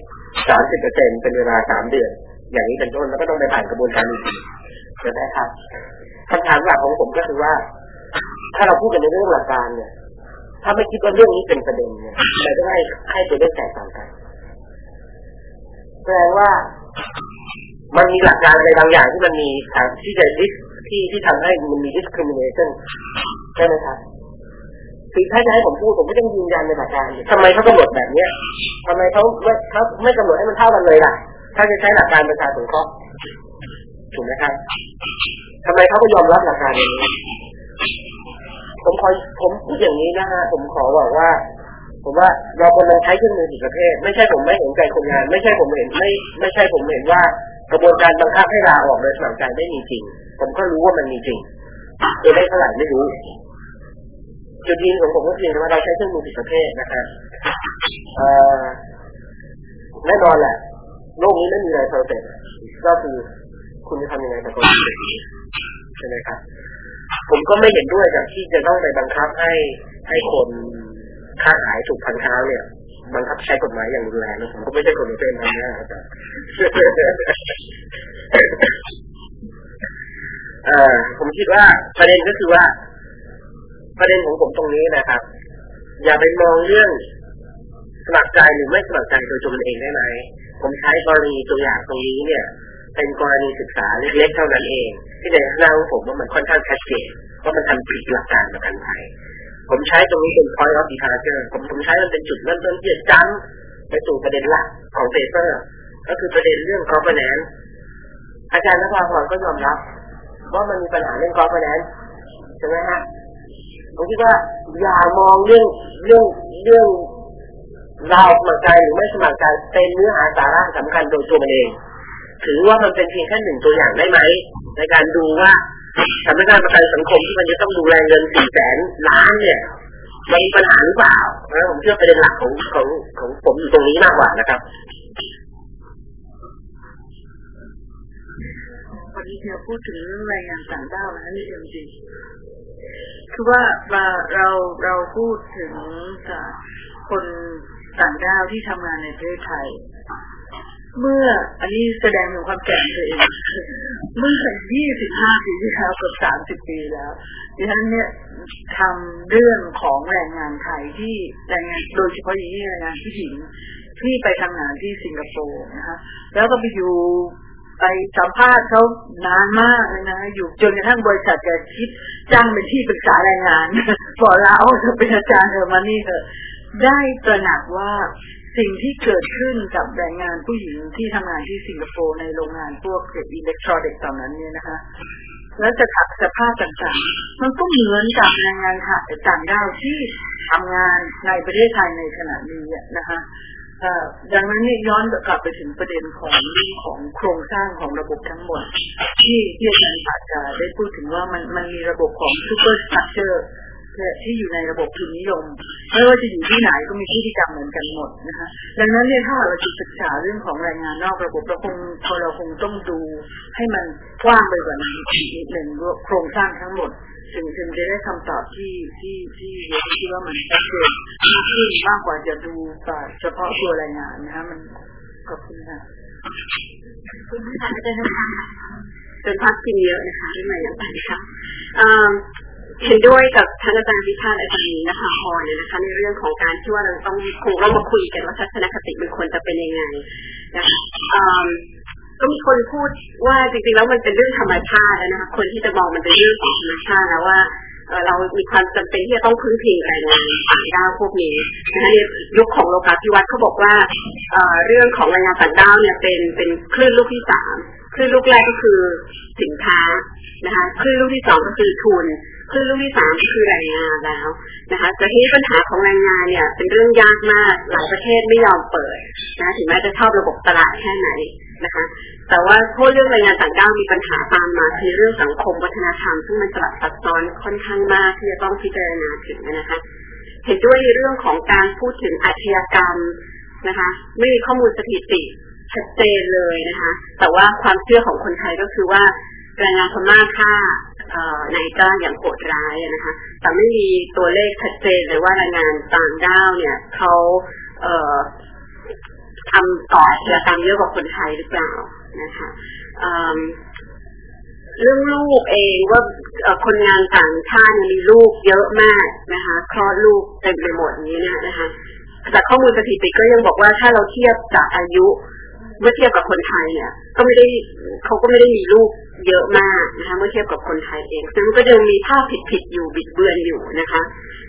30% เป็นเวลา3 เดือนอย่างนี้เป็นต้นแล้วก็ต้องไปผ่านกระบวนการอีกใช่ไหมครับคำถามหลักของผมก็คือว่าถ้าเราพูดกันในเรื่องหลักการเนี่ยถ้าไม่คิดว่าเรื่องนี้เป็นประเด็นเนี่ยเราจะให้ตัวเลขแตกต่างกันแปลว่ามันมีหลักการอะไรบางอย่างที่มันมีที่จะที่ทำให้มันมี discrimination ใช่ไหมครับคือถ้าจะให้ผมพูดผมไม่ต้องยืนยันในหลักการทำไมเขากำหนดแบบนี้ทำไมเขาไม่กำหนดให้มันเท่ากันเลยล่ะถ้าจะใช้หลักการประชาสงเคราะห์ถูกไหมครับทำไมเขาก็ยอมรับหลักการอย่างนี้ผมพูดอย่างนี้นะฮะผมขอบอกว่าผมว่าเรากำลังใช้เครื่องมือผิดประเภทไม่ใช่ผมไม่เห็นใจคนงานไม่ใช่ผมเห็นว่ากระบวนการบังคับให้ลาออกโดยสมัครใจไม่มีจริงผมก็รู้ว่ามันมีจริงตัวเลขเท่าไหร่ไม่รู้จุดยืนของผมก็คือว่าเราใช้เครื่องมือผิดประเภทนะครับแน่นอนแหละโลกนี้ไม่มีอะไรเพอร์เฟคก็คือคุณจะทำยังไงกับตัวเองใช่ไหมครับผมก็ไม่เห็นด้วยกับที่จะต้องไปบังคับให้คนค้าขายถูกพันเท้าเนี่ยบังคับใช้กฎหมายอย่างรุนแรงนะผมก็ไม่ใช่คนที่เป็นนะอาจารย์ผมคิดว่าประเด็นก็คือว่าประเด็นของผมตรงนี้นะครับอย่าไปมองเรื่องสมัครใจหรือไม่สมัครใจโดยตัวมันเองได้ไหมผมใช้กรณีตัวอย่างตรงนี้เนี่ยเป็นกรณีศึกษาเล็กๆเท่านั้นเองที่ในคณะของผมว่ามันค่อนข้างชัดเจนว่ามันทำผิดหลักการประกันภัยผมใช้ตรงนี้เป็น point of departure ผมใช้มันเป็นจุดเริ่มต้นที่จะจ้ำไปสู่ประเด็นหลักของเปเปอร์ก็คือประเด็นเรื่อง governance อาจารย์ณภาพรก็ยอมรับว่ามันมีปัญหาเรื่อง governance ใช่ไหมฮะผมคิดว่าอย่ามองเรื่องเราสมัครใจหรือไม่สมัครใจเป็นเนื้อหาสาระสำคัญโดยตัวมันเองถือว่ามันเป็นเพียงแค่หนึ่งตัวอย่างได้ไหมในการดูว่าสำนักงานประกันสังคมที่มันจะต้องดูแลเงิน400,000 ล้านเนี่ยมันมีปัญหาหรือเปล่านะผมเชื่อประเด็นหลักของผมอยู่ตรงนี้มากกว่านะครับวันนี้เราพูดถึงเรื่องแรงงานต่างด้าวนะนี่จริงๆคือว่าเราพูดถึงคนต่างด้าวที่ทำงานในประเทศไทยเมื่ออันนี้แสดงถึงความแก่ตัวเองเมื่อ25 ปีที่แล้วกับ30 ปีแล้วดิฉันเนี่ยทำเรื่องของแรงงานไทยที่แรงงานโดยเฉพาะอย่างยิ่งแรงงานผู้หญิงที่ไปทำงานที่สิงคโปร์นะคะแล้วก็ไปอยู่ไปสัมภาษณ์เขานานมากเลยนะอยู่จนกระทั่งบริษัทจะคิดจ้างเป็นที่ปรึกษาแรงงานบอกลาออกจะเป็นอาจารย์เธอมานี่เถอะได้ตระหนักว่าสิ่งที่เกิดขึ้นกับแรงงานผู้หญิงที่ทำงานที่สิงคโปร์ในโรงงานพวกอิเล็กทรอนิกส์ตอนนั้นเนี่ยนะคะแล้วจะถักสภาพต่างๆมันก็เหมือนกับแรงงานต่างด้าวที่ทำงานในประเทศไทยในขณะนี้นะคะดังนั้นนี่ย้อนกลับไปถึงประเด็นของโครงสร้างของระบบทั้งหมดที่อาจารย์อาจจะได้พูดถึงว่ามันมีระบบของซูเปอร์สตรัคเจอร์ที่อยู่ในระบบทุนนิยมไม่ว่าจะอยู่ที่ไหนก็มีพฤติกรรมเหมือนกันหมดนะคะดังนั้นเนี่ยถ้าเราจะศึกษาเรื่องของแรงงานนอกระบบเราคงต้องดูให้มันกว้างไปกว่านั้นนิดหนึ่งว่าโครงสร้างทั้งหมดถึงจะได้คำตอบที่ว่ามันชัดเจนขึ้นมากกว่าจะดูเฉพาะตัวแรงงานนะคะมันขอบคุณค่ะคุณค่ะอาจารย์นะคะเป็นภาพจริงเยอะนะคะที่มาอย่างไรค่ะเห็นด้วยกับท่านอาจารย์วิชาอาจารย์นะคะพรเนี่ยนะคะในเรื่องของการที่ว่าเราต้องมาคุยกันว่าทัศนคติมันควรจะเป็นยังไงนะคะก็มีคนพูดว่าจริงๆแล้วมันเป็นเรื่องธรรมชาตินะคะคนที่จะมองมันเป็นเรื่องของธรรมชาติแล้วว่าเรามีความจำเป็นที่จะต้องพึ่งพิงแรงงานต่างด้าวพวกนี้นะคะในยุคของโลกาภิวัตน์เขาบอกว่าเรื่องของแรงงานต่างด้าวเนี่ยเป็นคลื่นลูกที่3คลื่นลูกแรกก็คือสินค้านะคะคลื่นลูกที่2ก็คือทุนคลื่นลูกที่3ก็คือแรงงานแล้วนะคะแต่ที่ปัญหาของแรงงานเนี่ยเป็นเรื่องยากมากหลายประเทศไม่ยอมเปิดนะถึงแม้จะชอบระบบตลาดแค่ไหนนะคะแต่ว่าพวกเรื่องแรงงานต่างด้าวมีปัญหาตามมาคือเรื่องสังคมวัฒนธรรมซึ่งมันสลับซับซ้อนค่อนข้างมากที่จะต้องพิจารณาถึงนะคะเห็นด้วยในเรื่องของการพูดถึงอาชญากรรมนะคะไม่มีข้อมูลสถิติชัดเจนเลยนะคะแต่ว่าความเชื่อของคนไทยก็คือว่าแรงงานพม่าฆ่านายจ้างอย่างโหดร้ายนะคะแต่ไม่มีตัวเลขชัดเจนเลยว่าแรงงานต่างด้าวเนี่ยเขาทำต่ออาชญากรรมเยอะกว่าคนไทยหรือเปล่านะคะเรื่องลูกเองว่าคนงานต่างชาติมีลูกเยอะมากนะคะคลอดลูกเต็มไปหมดนี้นะคะแต่ข้อมูลสถิติก็ยังบอกว่าถ้าเราเทียบจากอายุเมื่อเทียบกับคนไทยเนี่ยเขาก็ไม่ได้มีลูกเยอะมากนะคะเมื่อเทียบกับคนไทยเองซึ่งก็ยังมีภาพผิดอยู่บิดเบือนอยู่นะคะ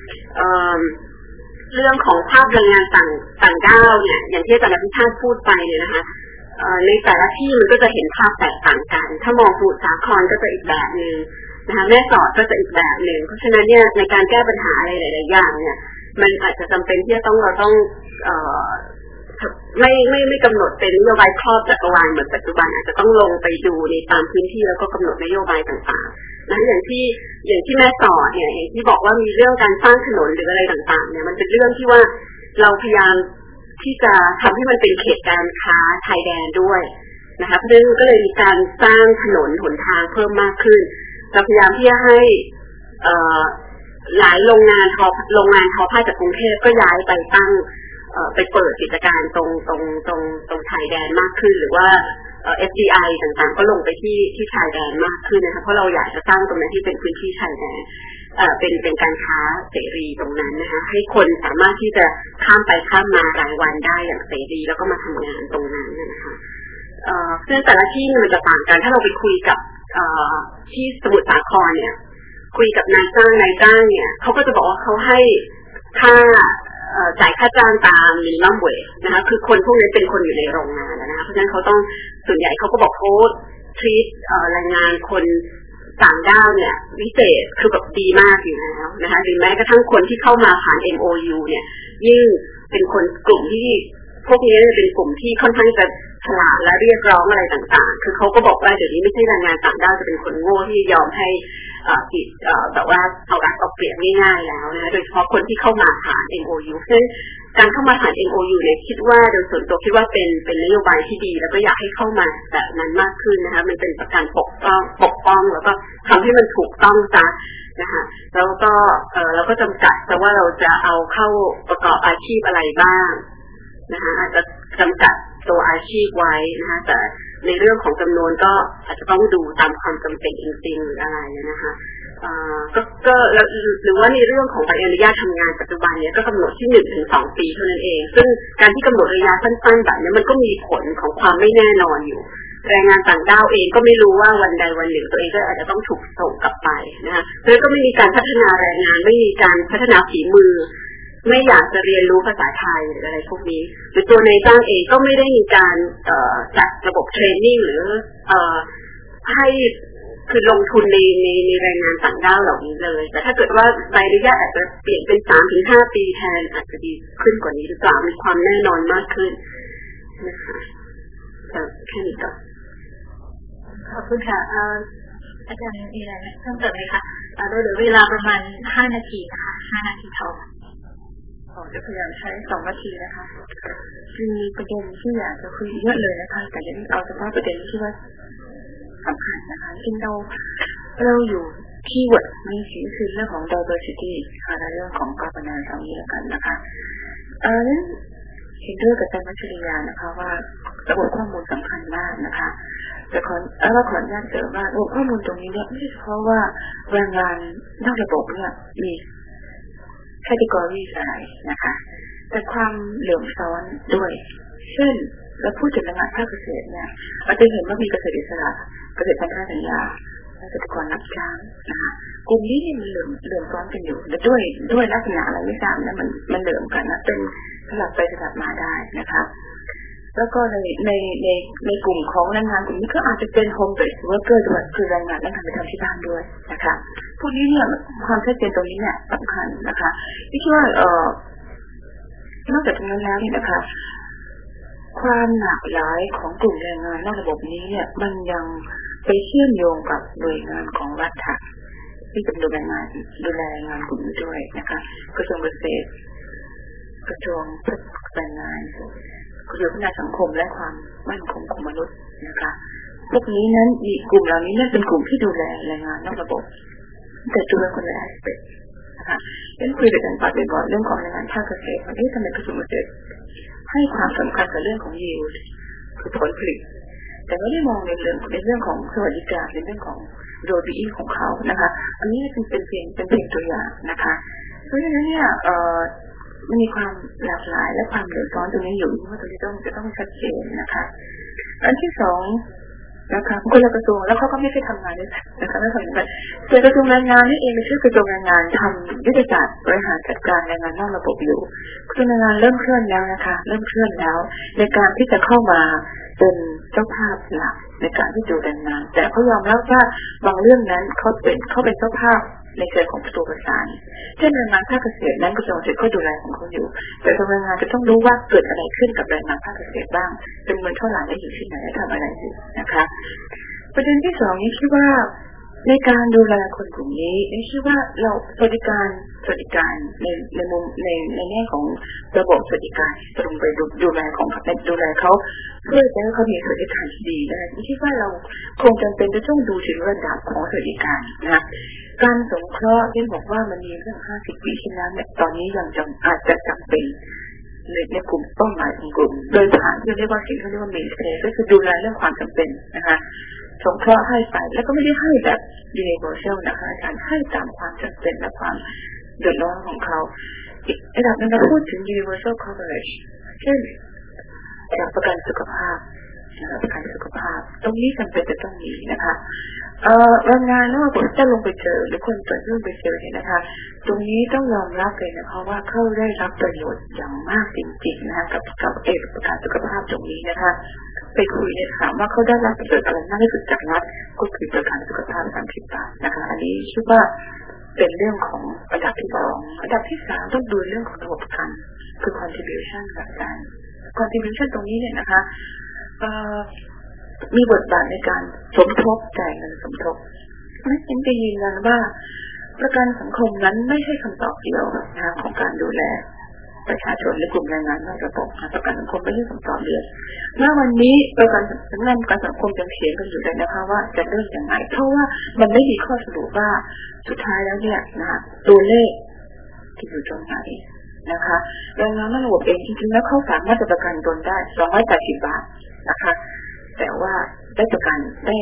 เรื่องของภาพแรงงานต่างด้าวเนี่ยอย่างที่อาจารย์พิชาติพูดไปเนี่ยนะคะในแต่ละที่มันก็จะเห็นภาพแตกต่างกันถ้ามองสมุทรสาครก็จะอีกแบบนึงนะคะแม่สอดก็จะอีกแบบนึงเพราะฉะนั้นเนี่ยในการแก้ปัญหาอะไรหลายๆอย่างเนี่ยมันอาจจะจำเป็นที่เราต้องไม่กำหนดเป็นนโยบายครอบจักรวาลเหมือนปัจจุบันอาจจะต้องลงไปดูในตามพื้นที่แล้วก็กำหนดนโยบายต่างๆนะอย่างที่แม่สอดเนี่ยอย่างที่บอกว่ามีเรื่องการสร้างถนนหรืออะไรต่างๆเนี่ยมันเป็นเรื่องที่ว่าเราพยายามที่จะทำให้มันเป็นเขตการค้าชายแดนด้วยนะคะเพราะฉะนั้นก็เลยมีการสร้างถนนหนทางเพิ่มมากขึ้นเราพยายามที่จะให้หลายโรงงานทอผ้าจากกรุงเทพก็ย้ายไปตั้งไปเปิดกิจการตรงชายแดนมากขึ้นหรือว่าFDI ต่างๆก็ลงไปที่ชายแดนมากขึ้นนะคะเพราะเราอยากจะสร้างตรงนั้นที่เป็นพื้นที่ชายแดนเป็นการค้าเสรีตรงนั้นนะคะให้คนสามารถที่จะข้ามไปข้ามมารายวันได้อย่างเสรีแล้วก็มาทำงานตรงนั้นนะคะซึ่งแต่ละที่มันจะต่างกันถ้าเราไปคุยกับที่สมุทรสาครเนี่ยคุยกับนายจ้างเนี่ยเขาก็จะบอกว่าเขาให้ค่าจ่ายค่าจ้างตามมินิมัมเวจนะคะคือคนพวกนี้เป็นคนอยู่ในโรงงานนะคะเพราะฉะนั้นเขาต้องส่วนใหญ่เขาก็บอกเขาทรีตแรงงานคนต่างด้าวเนี่ยวิเศษคือแบบดีมากอยู่แล้วนะคะหรือแม้กระทั่งคนที่เข้ามาผ่าน MOU เนี่ยยิ่งเป็นคนกลุ่มที่พวกนี้เป็นกลุ่มที่ค่อนข้างจะฉลาดและเรียกร้องอะไรต่างๆคือเขาก็บอกว่าเดี๋ยวนี้ไม่ใช่แรงงานต่างด้าวจะเป็นคนโง่ที่ยอมให้แบบว่าเอารัดเอาเปรียบง่ายๆแล้วนะโดยเฉพาะคนที่เข้ามาผ่าน MOU ซึ่งการเข้ามาผ่าน MOU เนี่ยคิดว่าโดยส่วนตัวคิดว่าเป็นนโยบายที่ดีแล้วก็อยากให้เข้ามาแบบนั้นมากขึ้นนะคะมันเป็นการปกป้องแล้วก็ทำให้มันถูกต้องซะนะคะแล้วก็เราก็จำกัดแต่ว่าเราจะเอาเข้าประกอบอาชีพอะไรบ้างนะคะอาจจะจำกัดตัวอาชีพไว้นะคะแต่ในเรื่องของจำนวนก็อาจจะต้องดูตามความจำเป็นจริงๆหรืออะไรนะคะก็หรือว่าในเรื่องของใบอนุญาตทำงานปัจจุบันเนี้ยก็กำหนดที่ 1-2 ปีเท่านั้นเองซึ่งการที่กำหนดระยะสั้นๆแบบนี้มันก็มีผลของความไม่แน่นอนอยู่แรงงานต่างด้าวเองก็ไม่รู้ว่าวันใดวันหนึ่งตัวเองก็อาจจะต้องถูกส่งกลับไปนะคะแล้วก็ไม่มีการพัฒนาแรงงานไม่มีการพัฒนาฝีมือไม่อยากจะเรียนรู้ภาษาไทยหรืออะไรพวกนี้หรือตัวนายจ้างเองก็ไม่ได้มีการจัดระบบเทรนนิ่งหรือให้คือลงทุนในแรงงานต่างด้าวเหล่านี้เลยแต่ถ้าเกิดว่าใบอนุญาตอาจจะเปลี่ยนเป็น 3-5 ปีแทนอาจจะดีขึ้นกว่านี้หรือเปล่ามีความแน่นอนมากขึ้นนะคะแค่นี้ก่อนขอบคุณค่ะอาจารย์มีอะไรเพิ่มเติมไหมคะเราเหลือเวลาประมาณ5 นาทีนะคะ5 นาทีเท่าจะพยายามใช้2 นาทีนะคะมีประเด็นที่อยากจะคุยเยอะเลยนะคะแต่จะเอาเฉพาะประเด็นที่ว่าสำคัญนะคะซึ่งเราอยู่คีย์เวิร์ดในสิ่งคือเรื่องของ diversity ค่ะและเรื่องของ governance เอางี้แล้วกันนะคะนั้นเห็นด้วยกับอาจารย์มัชริยานะคะว่าระบบข้อมูลสำคัญมากนะคะแต่ขออนุญาตเสริมว่าระบบข้อมูลตรงนี้เนี่ยไม่ใช่เฉพาะว่าแรงงานนอกระบบเนี่ยมีแคตตากรีอะไรนะคะแต่ความเหลื่อมซ้อนด้วยเช่นเราพูดถึงแรงงานภาคเกษตรเนี่ยเราจะเห็นว่ามีเกษตรอิสระเกษตรพันธสัญญาเกษตรกรรับจ้างนะคะกลุ่มนี้เนี่ยมันเหลื่อมซ้อนกันอยู่และด้วยลักษณะอะไรไม่ทราบนะมันเหลื่อมกันนะเป็นสลับไปสลับมาได้นะคะแล้วก็ในกลุ่มของแรงงานกลุ่มนี้ก็อาจจะเป็น home based worker ด้วยคือแรงงานต้องทำไปทำที่บ้านด้วยนะคะพวกนี้เนี่ยความชัดเจนตรงนี้เนี่ยสำคัญนะคะที่คิดว่านอกจากนั้นแล้วเนี่ยนะคะความหลากหลายของกลุ่มแรงงานนอกระบบนี้เนี่ยมันยังไปเชื่อมโยงกับหน่วยงานของรัฐที่เป็นดูแลงานกลุ่มนี้ด้วยนะคะกระทรวงเกษตรกระทรวงแรงงานกระทรวงพัฒนาสังคมและความมั่นคงของมนุษย์นะคะพวกนี้นั้นมีกลุ่มเหล่านี้นั่นเป็นกลุ่มที่ดูแลแรงงานนอกระบบแต่ดูแลคนละอาสเปกนะคะเรื่องคุยกันปาบ่อยๆเรื่องของแรงงานภาคเกษตรที่ทำไมกระทรวงเกษตรให้ความสำคัญกับเรื่องของ yield คือผลผลิตแต่ไม่ได้มองในเรื่องของสวัสดิการในเรื่องของโดยบีของเขานะคะอันนี้เป็นเพียงตัวอย่างนะคะเพราะฉะนั้นเนี่ยมันมีความหลากหลายและความเหลื่อมซ้อนตรงนี้อยู่ว่าตรงนี้จะต้องชัดเจนนะคะอันที่2นะคะคนละกระทรวงแล้วเขาก็ไม่ได้ทำงานด้วยนะคะไม่ทำงานแต่กระทรวงแรงงานนี่เองไม่ใช่กระทรวงแรงงานทำยุทธศาสตร์บริหารจัดการแรงงานนอกระบบอยู่กระทรวงแรงงานเริ่มเคลื่อนแล้วนะคะเริ่มเคลื่อนแล้วในการที่จะเข้ามาเป็นเจ้าภาพหลักในการที่ดูแรงงานแต่เขายอมรับว่าบางเรื่องนั้นเขาเป็นเจ้าภาพในเชิงของตัวประสานเช่นแรงงานภาคเกษตรนั้นกระทรวงเกษตรก็ดูแลของเขาอยู่แต่กระทรวงแรงงานจะต้องรู้ว่าเกิดอะไรขึ้นกับแรงงานภาคเกษตรบ้างเป็นเงินเท่าไหร่และอยู่ที่ไหนและทำอะไรอยู่นะคะประเด็นที่2นี้คิดว่าในการดูแลคนกลุ่มนี้คิดว่าเราสวัสดิการในมุมในแง่ของระบบสวัสดิการตรงไปดูแลของดูแลเขาเพื่อจะให้เขามีสวัสดิการที่ดีได้คิดว่าเราคงจำเป็นจะต้องดูถึงระดับของสวัสดิการนะการสงเคราะห์ที่บอกว่ามันมีเรื่อง50 ปีที่แล้วเนี่ยตอนนี้ยังอาจจะจำเป็นในกลุ่มเป้าหมายของกลุ่มโดยผ่านที่เรียกว่าสิ่งที่เรียกว่า mainstay ก็คือดูแลเรื่องความจำเป็นนะคะสงเคราะห์ให้ไปแล้วก็ไม่ได้ให้แบบ universal นะคะอาจารย์ให้ตามความจำเป็นและความเดือดร้อนของเขาอีกระดับนึงเราพูดถึง universal coverage เช่นประกันสุขภาพตรงนี้จำเป็นจะต้องมีนะคะแรงงานนอกระบบจะลงไปเจอหรือคนเปิดรุ่นไปเจอเนี่ยนะคะตรงนี้ต้องยอมรับเลยนะคะว่าเขาได้รับประโยชน์อย่างมากจริงๆนะคะกับประกันสุขภาพตรงนี้นะคะไปคุยเนี่ยถามว่าเขาได้รับประโยชน์อะไรมากที่สุดจากรัฐก็คือประกันสุขภาพ30 บาทนะคะอันนี้คิดว่าเป็นเรื่องของระดับที่2ระดับที่3ต้องดูเรื่องของระบบประกันคือ contribution กับอาจารย์ contribution ตรงนี้เนี่ยนะคะมีบทบาทในการสมทบจ่ายเงินสมทบนั่นจึงจะยืนยันว่าประกันสังคมนั้นไม่ใช่คำตอบเดียวนะของการดูแลประชาชนและกลุ่มแรงงานนอกระบบประกันสังคมไม่ใช่คำตอบเดียวเมื่อวันนี้ประกันสังคมยังเถียงกันอยู่เลยนะคะว่าจะเริ่มอย่างไรเพราะว่ามันไม่มีข้อสรุปว่าสุดท้ายแล้วเนี่ยนะตัวเลขที่อยู่ตรงไหนนะคะแรงงานนอกระบบเองจริงๆแล้วเขาสามารถจะประกันตนได้280 บาทนะคะแต่ว่าได้ประกันได้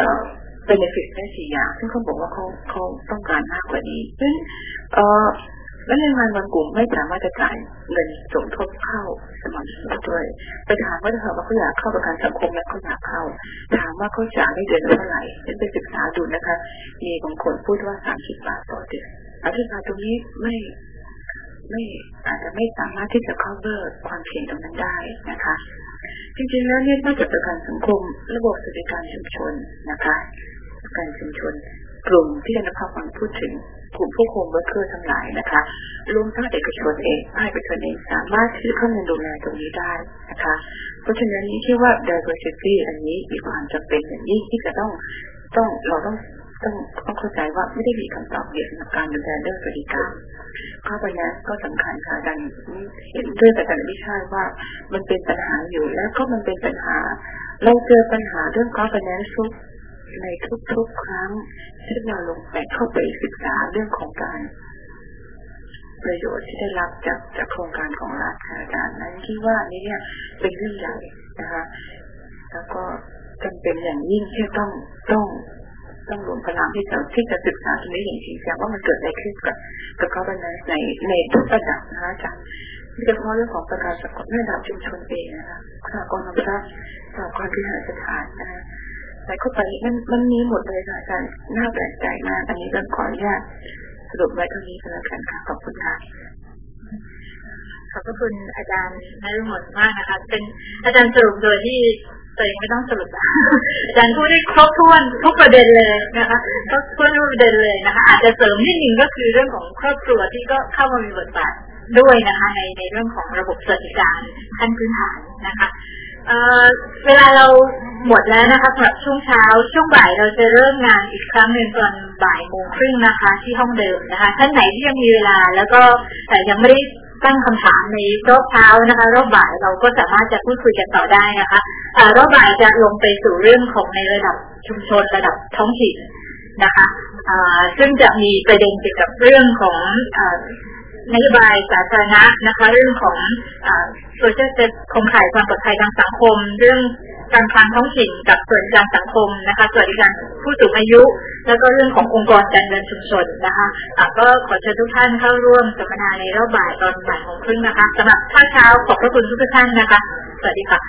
benefit ได้4 อย่างซึ่งเขาบอกว่าเขาต้องการมากกว่านี้ซึ่งและแรงงานบางกลุ่มไม่สามารถจะจ่ายเงินสมทบเข้าสม่ำเสมอด้วยไปถามว่าถ้าเขาอยากเข้าประกันสังคมและเขาอยากเข้าถามว่าเขาจ่ายได้เดือนเท่าไหร่ไปศึกษาดูนะคะมีบางคนพูดว่า30 บาทต่อเดือนอธิบายตรงนี้ไม่อาจจะไม่สามารถที่จะ cover ความเสี่ยงตรงนั้นได้นะคะจริงๆแล้วเนี่ยนอกจากประกันสังคมระบบสวัสดิการชุมชนนะคะประกันชุมชนกลุ่มที่ได้รับความพูดถึงกลุ่มผู้โฮมเวิร์คเกอร์ทั้งหลายนะคะรวมทั้งเอกชนเองภาคเอกชนเองสามารถที่จะเข้ามาดูแลตรงนี้ได้นะคะเพราะฉะนั้นนี่คิดว่า diversity อันนี้มีความจำเป็นอย่างยิ่งที่จะต้องเราต้องเข้าใจว่าไม่ได้มีคำตอบเดียวในการดูแลเรื่องสวัสดิการข้อปัญหาก็สำคัญค่ะอาจารย์เห็นด้วยกับอาจารย์ไม่ใช่ว่ามันเป็นปัญหาอยู่แล้วก็มันเป็นปัญหาเราเจอปัญหาเรื่องข้อปัญหาในทุกๆครั้งที่เราลงไปเข้าไปศึกษาเรื่องของการประโยชน์ที่ได้รับจากโครงการของรัฐอาจารย์นั้นคิดว่านี่เนี่ยเป็นเรื่องใหญ่นะคะแล้วก็จำเป็นอย่างยิ่งที่ต้องรวมพลังที่จะศึกษาตรงนี้อย่างจริงจังว่ามันเกิดอะไรขึ้นกับข้อบัญญัติในทุกระดับนะคะอาจารย์โดยเฉพาะเรื่องของประการสังคมในระดับชุมชนเองนะคะสหกรณ์ธรรมชาติสหกรณ์ที่หาสถานนะคะใส่เข้าไปมันมีหมดเลยค่ะอาจารย์น่าแปลกใจมากอันนี้ต้องขออนุญาตสรุปไว้เท่านี้ก็แล้วกันค่ะขอบคุณค่ะขอบคุณอาจารย์นฤมลมากนะคะเป็นอาจารย์สรุปโดยที่ตัวเองไม่ต้องสรุปอาจารย์พูดได้ครบถ้วนทุกประเด็นเลยนะคะครบถ้วนทุกประเด็นเลยนะคะอาจจะเสริมนิดนึงก็คือเรื่องของครอบครัวที่ก็เข้ามามีบทบาทด้วยนะคะในเรื่องของระบบสวัสดิการขั้นพื้นฐานนะคะเวลาเราหมดแล้วนะคะสำหรับช่วงเช้าช่วงบ่ายเราจะเริ่มงานอีกครั้งหนึ่งตอน13:30นะคะที่ห้องเดิมนะคะท่านไหนที่ยังมีเวลาแล้วก็แต่ยังไม่ได้ตั้งคำถามในรอบเช้านะคะรอบบ่ายเราก็สามารถจะพูดคุยกันต่อได้นะคะรอบบ่ายจะลงไปสู่เรื่องของในระดับชุมชนระดับท้องถิ่นนะคะซึ่งจะมีประเด็นเกี่ยวกับเรื่องของนโยบายสาธารณะนะคะเรื่องของโซเชียลเซฟโครงข่ายความปลอดภัยทางสังคมเรื่องการคลังท้องถิ่นกับสวัสดิการสังคมนะคะสวัสดิการผู้สูงอายุแล้วก็เรื่องขององค์กรการเงินชุมชนนะคะก็ขอเชิญทุกท่านเข้าร่วมสัมมนาในรอบบ่ายตอน13:30นะคะสำหรับภาคเช้าขอบพระคุณทุกท่านนะคะสวัสดีค่ะ